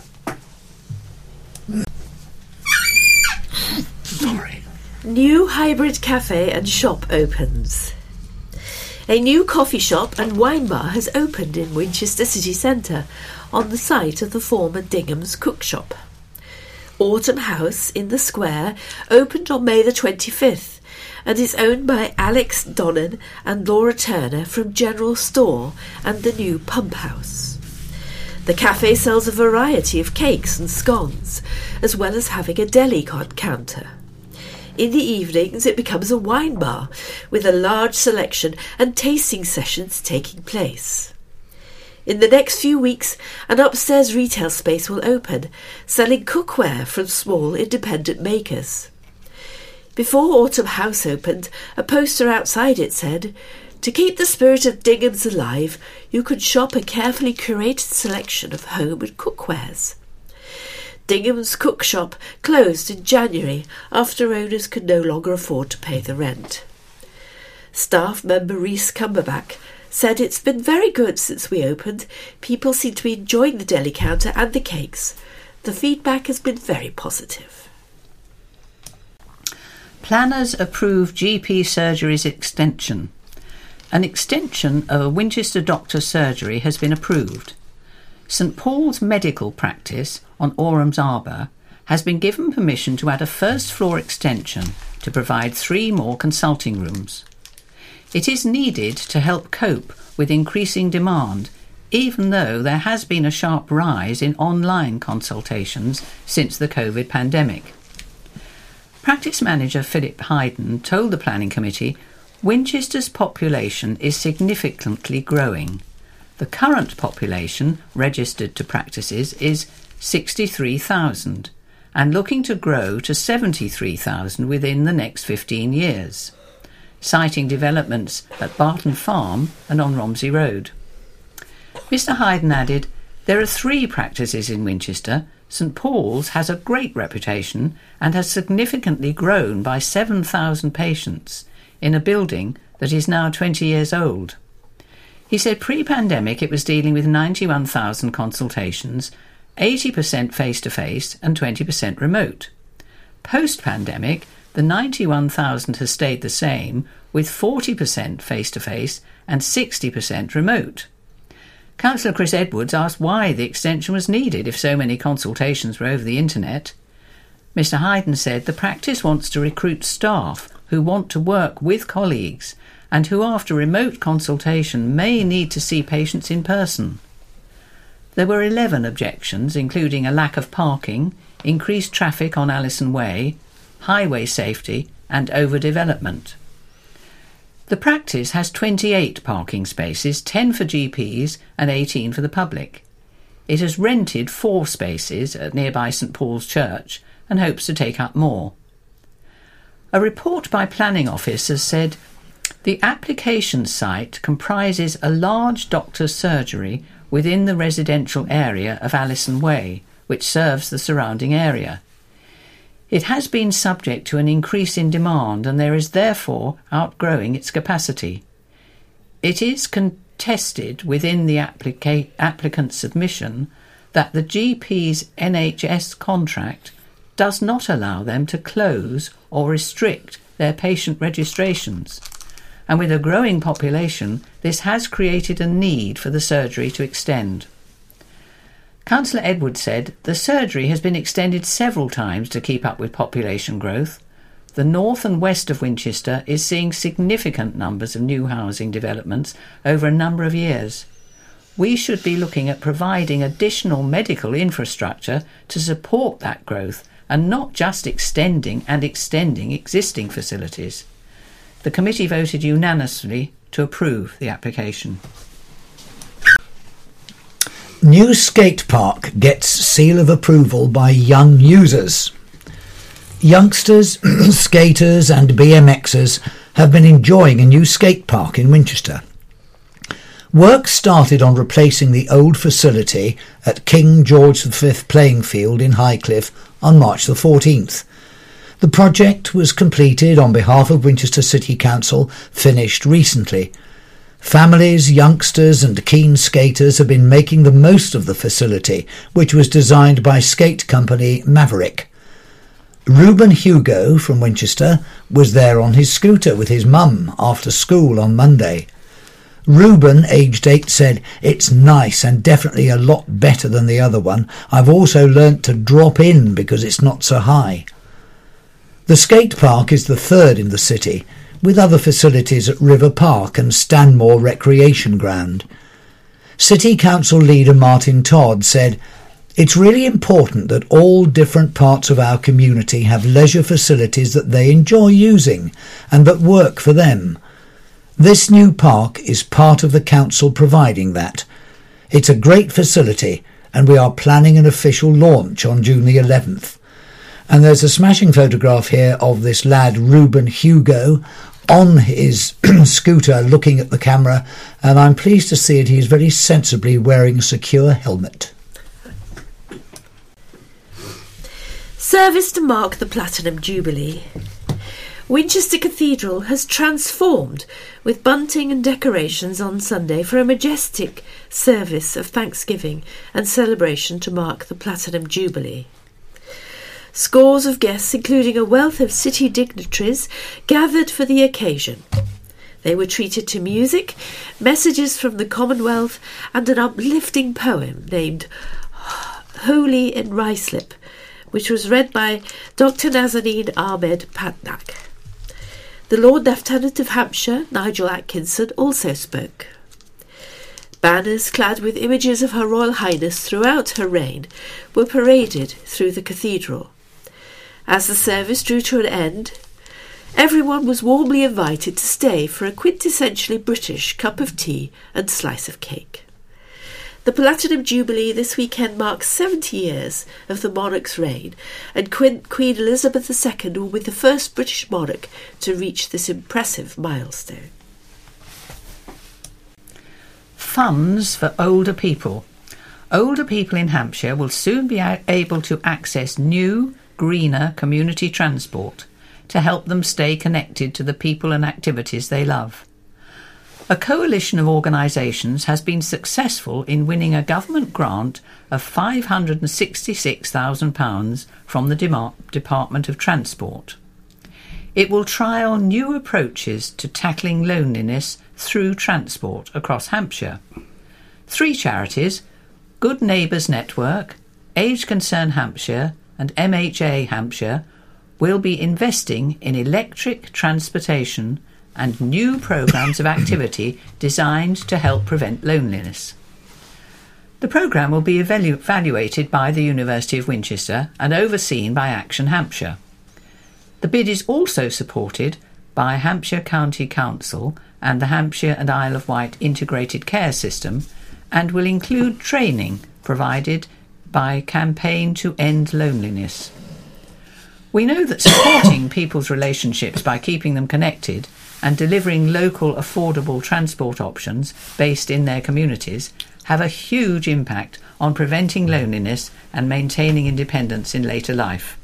New hybrid cafe and shop opens. A new coffee shop and wine bar has opened in Winchester city centre on the site of the former Dingham's Cookshop. Autumn House in the Square opened on May the 25th and is owned by Alex Donnan and Laura Turner from General Store and the new Pump House. The cafe sells a variety of cakes and scones, as well as having a deli counter. In the evenings it becomes a wine bar with a large selection and tasting sessions taking place. In the next few weeks, an upstairs retail space will open, selling cookware from small independent makers. Before Autumn House opened, a poster outside it said, "To keep the spirit of Dingham's alive, you could shop a carefully curated selection of home and cookwares." Dingham's Cookshop closed in January after owners could no longer afford to pay the rent. Staff member Rhys Cumberbatch said, "It's been very good since we opened. People seem to be enjoying the deli counter and the cakes. The feedback has been very positive." Planners approve GP surgery's extension. An extension of a Winchester doctor's surgery has been approved. St Paul's Medical Practice on Orams Arbour has been given permission to add a first-floor extension to provide 3 more consulting rooms. It is needed to help cope with increasing demand, even though there has been a sharp rise in online consultations since the COVID pandemic. Practice manager Philip Hayden told the planning committee Winchester's population is significantly growing. The current population registered to practices is 63,000 and looking to grow to 73,000 within the next 15 years, citing developments at Barton Farm and on Romsey Road. Mr Hayden added, "There are 3 practices in Winchester. St Paul's has a great reputation and has significantly grown by 7,000 patients in a building that is now 20 years old." He said pre-pandemic it was dealing with 91,000 consultations, 80% face-to-face and 20% remote. Post-pandemic, The 91,000 has stayed the same, with 40% face-to-face and 60% remote. Councillor Chris Edwards asked why the extension was needed if so many consultations were over the internet. Mr Hayden said the practice wants to recruit staff who want to work with colleagues and who after remote consultation may need to see patients in person. There were 11 objections, including a lack of parking, increased traffic on Allison Way, highway safety and overdevelopment. The practice has 28 parking spaces, 10 for GPs and 18 for the public. It has rented 4 spaces at nearby St Paul's Church and hopes to take up more. A report by Planning Office has said the application site comprises a large doctor's surgery within the residential area of Allison Way, which serves the surrounding area. It has been subject to an increase in demand and there is therefore outgrowing its capacity. It is contested within the applicant's submission that the GP's NHS contract does not allow them to close or restrict their patient registrations. And with a growing population, this has created a need for the surgery to extend. Councillor Edwards said the surgery has been extended several times to keep up with population growth. The north and west of Winchester is seeing significant numbers of new housing developments over a number of years. We should be looking at providing additional medical infrastructure to support that growth and not just extending existing facilities. The committee voted unanimously to approve the application. New skate park gets seal of approval by young users. Youngsters, skaters and BMXers have been enjoying a new skate park in Winchester. Work started on replacing the old facility at King George V playing field in Highcliffe on March the 14th. The project was completed on behalf of Winchester City Council, finished recently. Families, youngsters and keen skaters have been making the most of the facility, which was designed by skate company Maverick. Reuben Hugo from Winchester was there on his scooter with his mum after school on Monday. Reuben, aged 8, said, "It's nice and definitely a lot better than the other one. I've also learnt to drop in because it's not so high." The skate park is the third in the city, with other facilities at River Park and Stanmore Recreation Ground. City Council leader Martin Todd said, "It's really important that all different parts of our community have leisure facilities that they enjoy using and that work for them. This new park is part of the council providing that. It's a great facility and we are planning an official launch on June the 11th. And there's a smashing photograph here of this lad Reuben Hugo on his scooter looking at the camera, and I'm pleased to see it. He's very sensibly wearing a secure helmet. Service to mark the Platinum Jubilee. Winchester Cathedral has transformed with bunting and decorations on Sunday for a majestic service of thanksgiving and celebration to mark the Platinum Jubilee. Scores of guests, including a wealth of city dignitaries, gathered for the occasion. They were treated to music, messages from the Commonwealth and an uplifting poem named Holy in Ruislip, which was read by Dr. Nazanin Ahmed Patnak. The Lord Lieutenant of Hampshire, Nigel Atkinson, also spoke. Banners clad with images of Her Royal Highness throughout her reign were paraded through the cathedral. As the service drew to an end, everyone was warmly invited to stay for a quintessentially British cup of tea and slice of cake. The Platinum Jubilee this weekend marks 70 years of the monarch's reign, and Queen Elizabeth II will be the first British monarch to reach this impressive milestone. Funds for older people. Older people in Hampshire will soon be able to access new, greener community transport to help them stay connected to the people and activities they love. A coalition of organisations has been successful in winning a government grant of £566,000 from the Department of Transport. It will trial new approaches to tackling loneliness through transport across Hampshire. 3 charities, Good Neighbours Network, Age Concern Hampshire and MHA Hampshire, will be investing in electric transportation and new programmes of activity designed to help prevent loneliness. The programme will be evaluated by the University of Winchester and overseen by Action Hampshire. The bid is also supported by Hampshire County Council and the Hampshire and Isle of Wight Integrated Care System, and will include training provided by Campaign to End Loneliness. We know that supporting people's relationships by keeping them connected and delivering local affordable transport options based in their communities have a huge impact on preventing loneliness and maintaining independence in later life.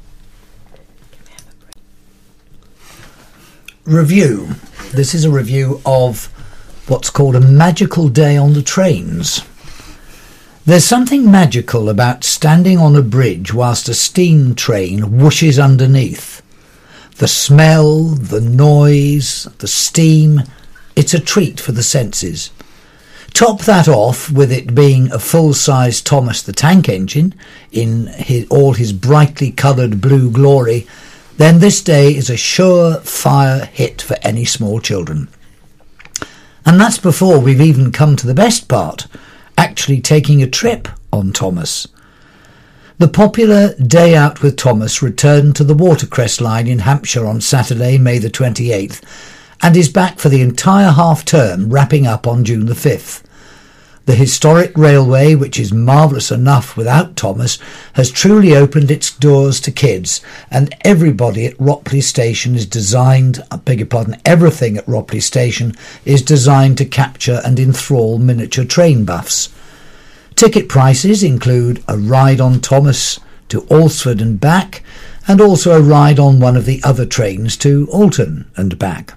Review. This is a review of what's called a magical day on the trains. There's something magical about standing on a bridge whilst a steam train whooshes underneath. The smell, the noise, the steam, it's a treat for the senses. Top that off with it being a full-size Thomas the Tank Engine in all his brightly coloured blue glory, then this day is a sure-fire hit for any small children. And that's before we've even come to the best part, actually taking a trip on Thomas. The popular Day Out with Thomas returned to the Watercress line in Hampshire on Saturday, May the 28th, and is back for the entire half-term, wrapping up on June the 5th. The historic railway, which is marvellous enough without Thomas, has truly opened its doors to kids, and everybody at Ropley Station is designed, everything at Ropley Station is designed to capture and enthrall miniature train buffs. Ticket prices include a ride on Thomas to Alresford and back, and also a ride on one of the other trains to Alton and back.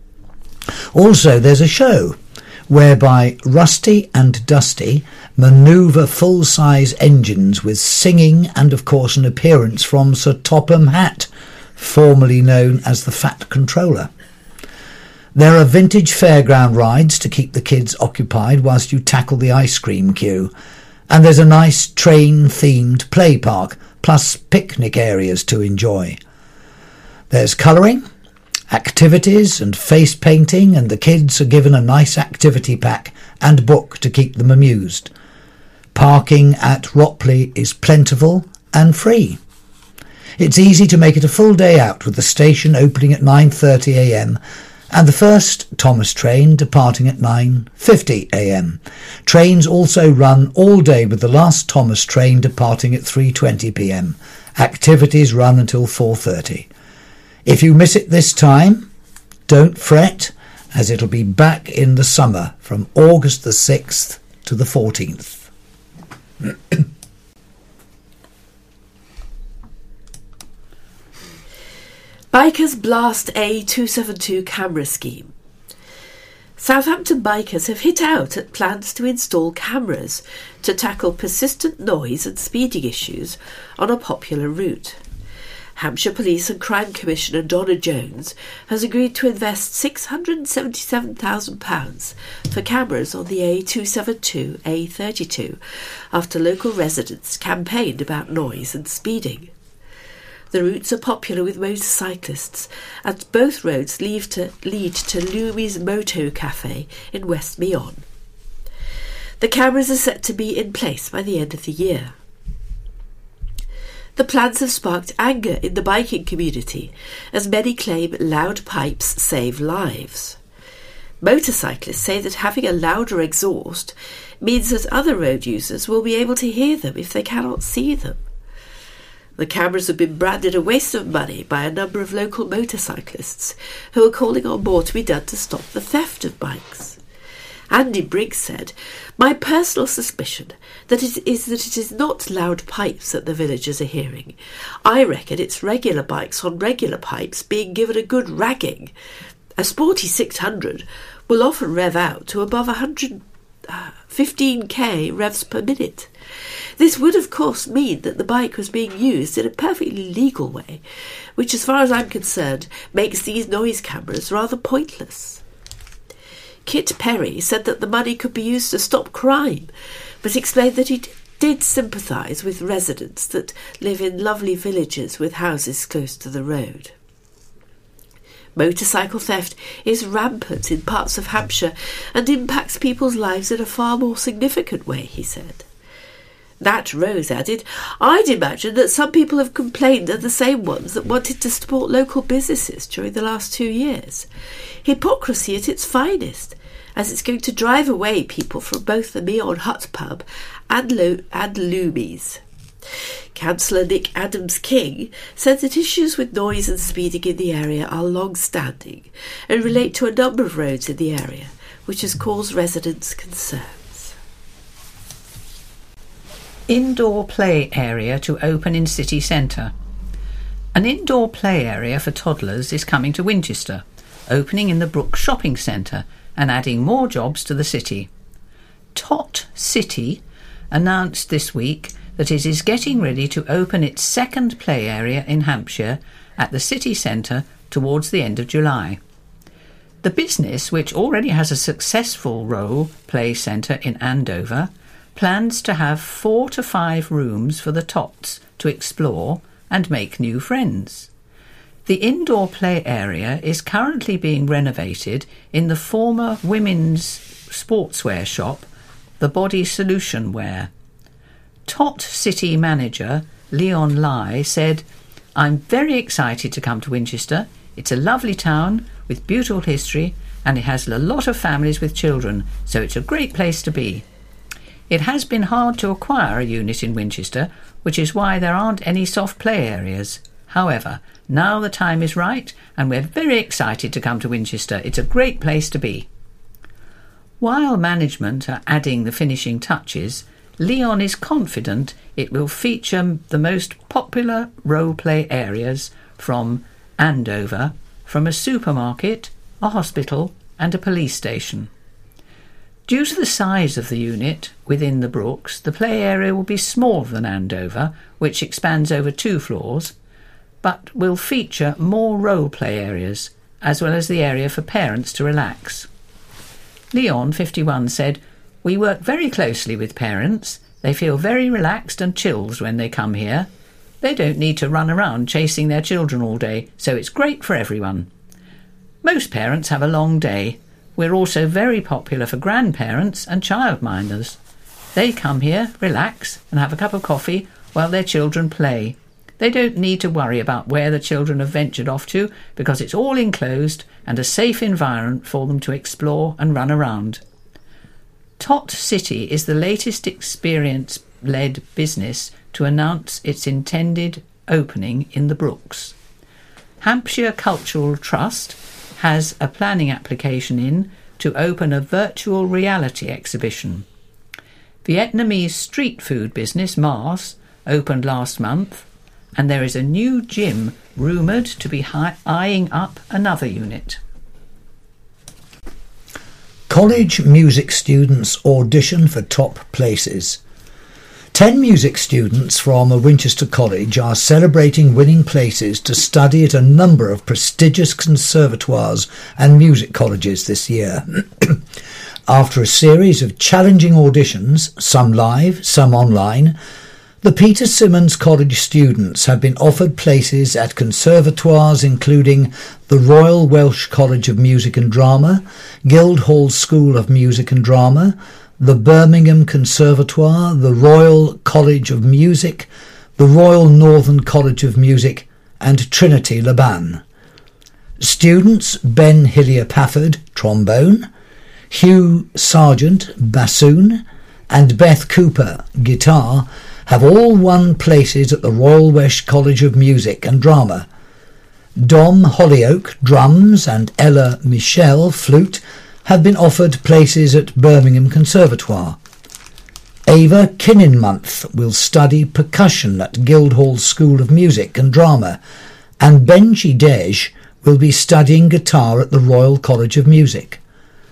Also, there's a show whereby Rusty and Dusty manoeuvre full-size engines with singing and, of course, an appearance from Sir Topham Hatt, formerly known as the Fat Controller. There are vintage fairground rides to keep the kids occupied whilst you tackle the ice cream queue, and there's a nice train-themed play park, plus picnic areas to enjoy. There's colouring, activities and face painting, and the kids are given a nice activity pack and book to keep them amused. Parking at Ropley is plentiful and free. It's easy to make it a full day out, with the station opening at 9:30 a.m. and the first Thomas train departing at 9:50 a.m. Trains also run all day, with the last Thomas train departing at 3:20 p.m. Activities run until 4:30. If you miss it this time, don't fret, as it'll be back in the summer from August the 6th to the 14th. Bikers blast A272 camera scheme. Southampton bikers have hit out at plans to install cameras to tackle persistent noise and speeding issues on a popular route. Hampshire Police and Crime Commissioner Donna Jones has agreed to invest £677,000 for cameras on the A272-A32 after local residents campaigned about noise and speeding. The routes are popular with motorcyclists, and both roads lead to Lumi's Moto Cafe in West Meon. The cameras are set to be in place by the end of the year. The plans have sparked anger in the biking community, as many claim loud pipes save lives. Motorcyclists say that having a louder exhaust means that other road users will be able to hear them if they cannot see them. The cameras have been branded a waste of money by a number of local motorcyclists who are calling on more to be done to stop the theft of bikes. Andy Briggs said, "My personal suspicion that it is not loud pipes that the villagers are hearing. I reckon it's regular bikes on regular pipes being given a good ragging. A sporty 600 will often rev out to above 100 15k revs per minute. This would, of course, mean that the bike was being used in a perfectly legal way, which, as far as I'm concerned, makes these noise cameras rather pointless. Kit Perry said that the money could be used to stop crime, but explained that he did sympathise with residents that live in lovely villages with houses close to the road. Motorcycle theft is rampant in parts of Hampshire and impacts people's lives in a far more significant way, he said. Nat Rose added, I'd imagine that some people have complained are the same ones that wanted to support local businesses during the last 2 years. Hypocrisy at its finest, as it's going to drive away people from both the Meon Hut pub and Loomies. Councillor Nick Adams-King said that issues with noise and speeding in the area are long-standing and relate to a number of roads in the area, which has caused residents concerns. Indoor play area to open in city centre. An indoor play area for toddlers is coming to Winchester, opening in the Brook Shopping Centre and adding more jobs to the city. Tot City announced this week that it is getting ready to open its second play area in Hampshire at the city centre towards the end of July. The business, which already has a successful role play centre in Andover, plans to have 4 to 5 rooms for the tots to explore and make new friends. The indoor play area is currently being renovated in the former women's sportswear shop, the Body Solution Wear. Tot City manager Leon Lai said, I'm very excited to come to Winchester. It's a lovely town with beautiful history and it has a lot of families with children, so it's a great place to be. It has been hard to acquire a unit in Winchester, which is why there aren't any soft play areas. However, now the time is right and we're very excited to come to Winchester. It's a great place to be. While management are adding the finishing touches, Leon is confident it will feature the most popular role-play areas from Andover, from a supermarket, a hospital and a police station. Due to the size of the unit within the Brooks, the play area will be smaller than Andover, which expands over 2 floors, but will feature more role-play areas, as well as the area for parents to relax. Leon, 51, said, We work very closely with parents. They feel very relaxed and chilled when they come here. They don't need to run around chasing their children all day, so it's great for everyone. Most parents have a long day. We're also very popular for grandparents and childminders. They come here, relax, and have a cup of coffee while their children play. They don't need to worry about where the children have ventured off to because it's all enclosed and a safe environment for them to explore and run around. Tot City is the latest experience-led business to announce its intended opening in the Brooks. Hampshire Cultural Trust has a planning application in to open a virtual reality exhibition. Vietnamese street food business Mars opened last month, and there is a new gym rumoured to be eyeing up another unit. College music students audition for top places. 10 music students from a Winchester college are celebrating winning places to study at a number of prestigious conservatoires and music colleges this year. After a series of challenging auditions, some live, some online, the Peter Symonds College students have been offered places at conservatoires including the Royal Welsh College of Music and Drama, Guildhall School of Music and Drama, the Birmingham Conservatoire, the Royal College of Music, the Royal Northern College of Music and Trinity Laban. Students Ben Hillier-Pafford, trombone, Hugh Sargent, bassoon, and Beth Cooper, guitar, have all won places at the Royal Welsh College of Music and Drama. Dom Hollyoake, drums, and Ella Michelle, flute, have been offered places at Birmingham Conservatoire. Ava Kinninmonth will study percussion at Guildhall School of Music and Drama, and Benji Dej will be studying guitar at the Royal College of Music.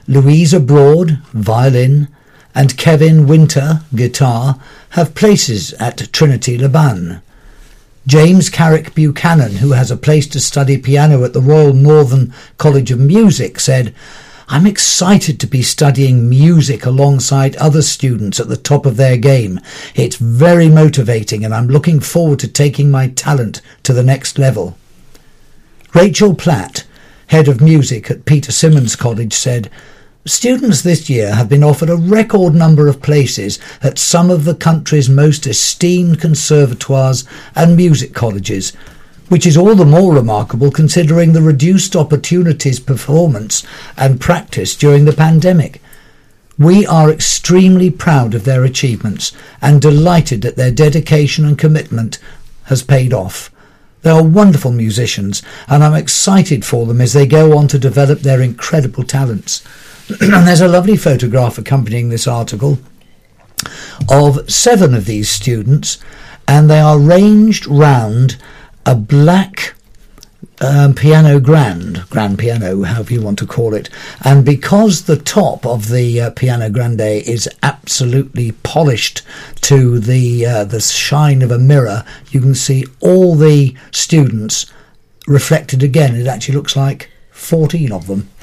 Louisa Broad, violin, and Kevin Winter, guitar, have places at Trinity Laban. James Carrick Buchanan, who has a place to study piano at the Royal Northern College of Music, said, "I'm excited to be studying music alongside other students at the top of their game. It's very motivating and I'm looking forward to taking my talent to the next level." Rachel Platt, head of music at Peter Symonds College, said, "Students this year have been offered a record number of places at some of the country's most esteemed conservatoires and music colleges, which is all the more remarkable considering the reduced opportunities, performance and practice during the pandemic. We are extremely proud of their achievements and delighted that their dedication and commitment has paid off. They are wonderful musicians and I'm excited for them as they go on to develop their incredible talents." And there's a lovely photograph accompanying this article of 7 of these students, and they are ranged round a black piano grand piano, however you want to call it. And because the top of the piano grande is absolutely polished to the shine of a mirror, you can see all the students reflected again. It actually looks like 14 of them.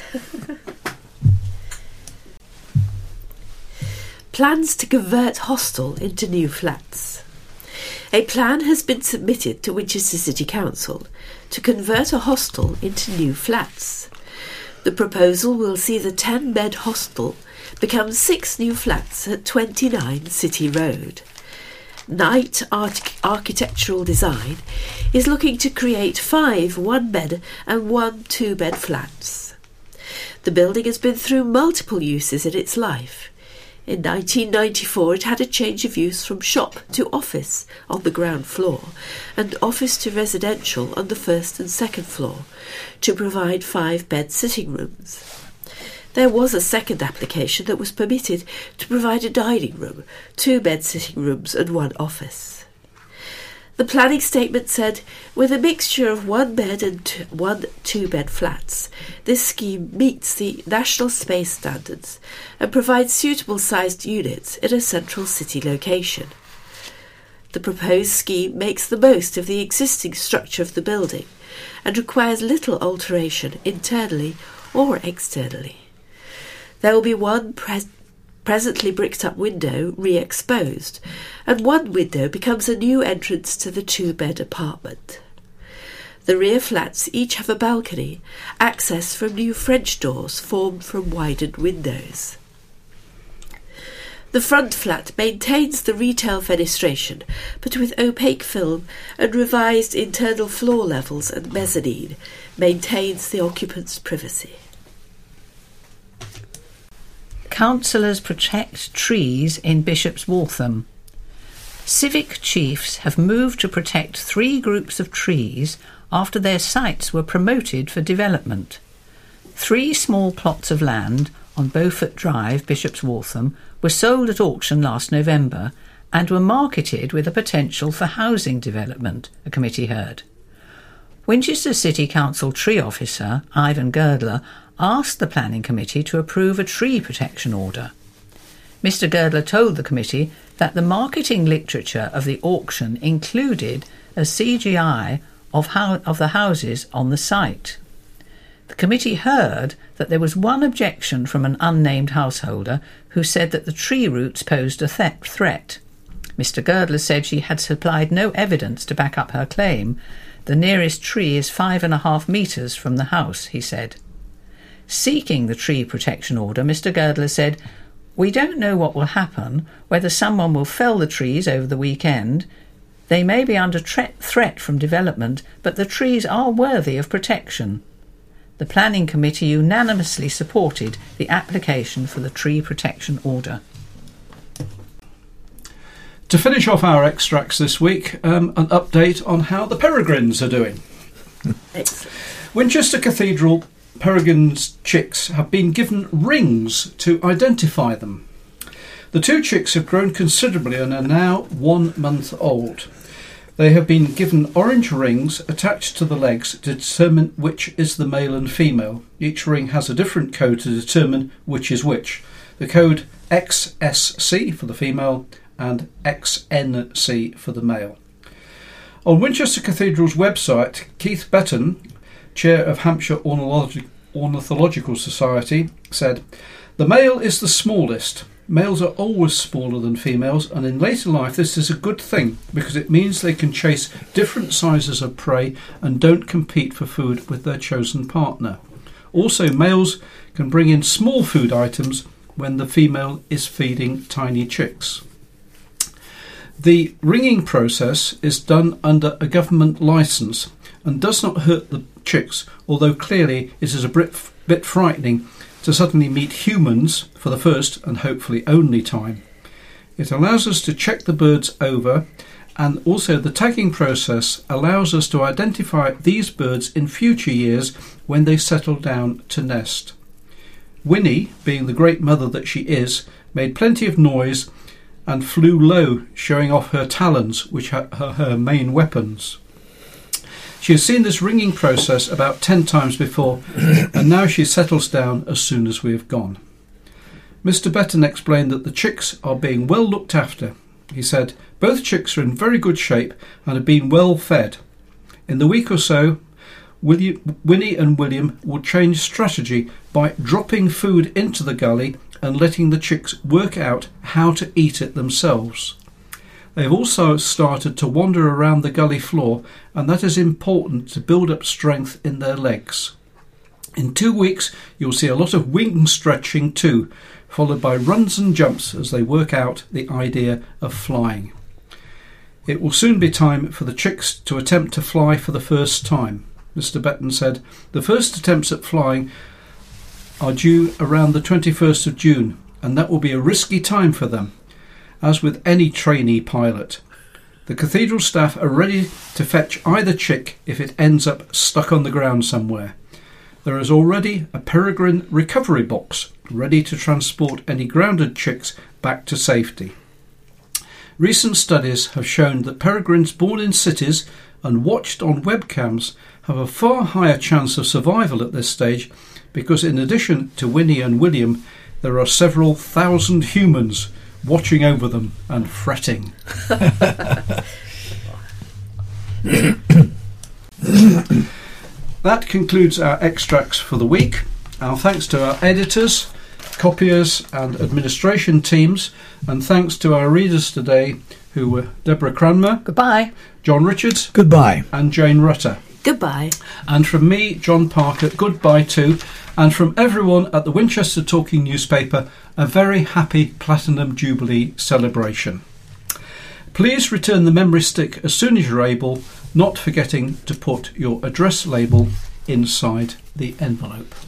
Plans to convert hostel into new flats. A plan has been submitted to Winchester City Council to convert a hostel into new flats. The proposal will see the 10-bed hostel become 6 new flats at 29 City Road. Knight Architectural Design is looking to create 5 1-bed and 1 2-bed flats. The building has been through multiple uses in its life. In 1994 it had a change of use from shop to office on the ground floor and office to residential on the first and second floor to provide 5-bed sitting rooms. There was a second application that was permitted to provide a dining room, 2-bed sitting rooms and 1 office. The planning statement said, with a mixture of 1-bed and 1 2-bed flats, this scheme meets the national space standards and provides suitable sized units in a central city location. The proposed scheme makes the most of the existing structure of the building and requires little alteration internally or externally. There will be 1 presently bricked up window re-exposed, and 1 window becomes a new entrance to the 2-bed apartment. The rear flats each have a balcony, access from new French doors formed from widened windows. The front flat maintains the retail fenestration, but with opaque film and revised internal floor levels and mezzanine, maintains the occupant's privacy. Councillors protect trees in Bishop's Waltham. Civic chiefs have moved to protect 3 groups of trees after their sites were promoted for development. 3 small plots of land on Beaufort Drive, Bishop's Waltham, were sold at auction last November and were marketed with a potential for housing development, a committee heard. Winchester City Council tree officer Ivan Girdler asked the planning committee to approve a tree protection order. Mr Girdler told the committee that the marketing literature of the auction included a CGI of the houses on the site. The committee heard that there was one objection from an unnamed householder who said that the tree roots posed a threat. Mr Girdler said she had supplied no evidence to back up her claim. The nearest tree is 5.5 metres from the house, he said. Seeking the tree protection order, Mr Girdler said, "We don't know what will happen, whether someone will fell the trees over the weekend. They may be under threat from development, but the trees are worthy of protection." The planning committee unanimously supported the application for the tree protection order. To finish off our extracts this week, an update on how the peregrines are doing. Winchester Cathedral peregrines chicks have been given rings to identify them. The 2 chicks have grown considerably and are now 1 month old. They have been given orange rings attached to the legs to determine which is the male and female. Each ring has a different code to determine which is which. The code XSC for the female and XNC for the male. On Winchester Cathedral's website, Keith Betton, chair of Hampshire Ornithological Society, said, "The male is the smallest. Males are always smaller than females, and in later life this is a good thing because it means they can chase different sizes of prey and don't compete for food with their chosen partner. Also, males can bring in small food items when the female is feeding tiny chicks." The ringing process is done under a government licence and does not hurt the chicks, although clearly it is a bit frightening to suddenly meet humans for the first and hopefully only time. It allows us to check the birds over, and also the tagging process allows us to identify these birds in future years when they settle down to nest. Winnie, being the great mother that she is, made plenty of noise and flew low, showing off her talons, which are her main weapons. She has seen this ringing process about 10 times before, and now she settles down as soon as we have gone. Mr. Betton explained that the chicks are being well looked after. He said, "Both chicks are in very good shape and have been well fed. In the week or so, Winnie and William will change strategy by dropping food into the gully and letting the chicks work out how to eat it themselves. They've also started to wander around the gully floor, and that is important to build up strength in their legs. In 2 weeks, you'll see a lot of wing stretching too, followed by runs and jumps as they work out the idea of flying. It will soon be time for the chicks to attempt to fly for the first time." Mr. Betton said, "The first attempts at flying are due around the 21st of June, and that will be a risky time for them. As with any trainee pilot, the cathedral staff are ready to fetch either chick if it ends up stuck on the ground somewhere. There is already a peregrine recovery box ready to transport any grounded chicks back to safety. Recent studies have shown that peregrines born in cities and watched on webcams have a far higher chance of survival at this stage because in addition to Winnie and William, there are several thousand humans watching over them and fretting." That concludes our extracts for the week. Our thanks to our editors, copiers and administration teams, and thanks to our readers today who were Deborah Cranmer, Goodbye. John Richards, Goodbye. and Jane Rutter. Goodbye. And from me, John Parker, goodbye too. And from everyone at the Winchester Talking newspaper, a very happy Platinum Jubilee celebration. Please return the memory stick as soon as you're able, not forgetting to put your address label inside the envelope.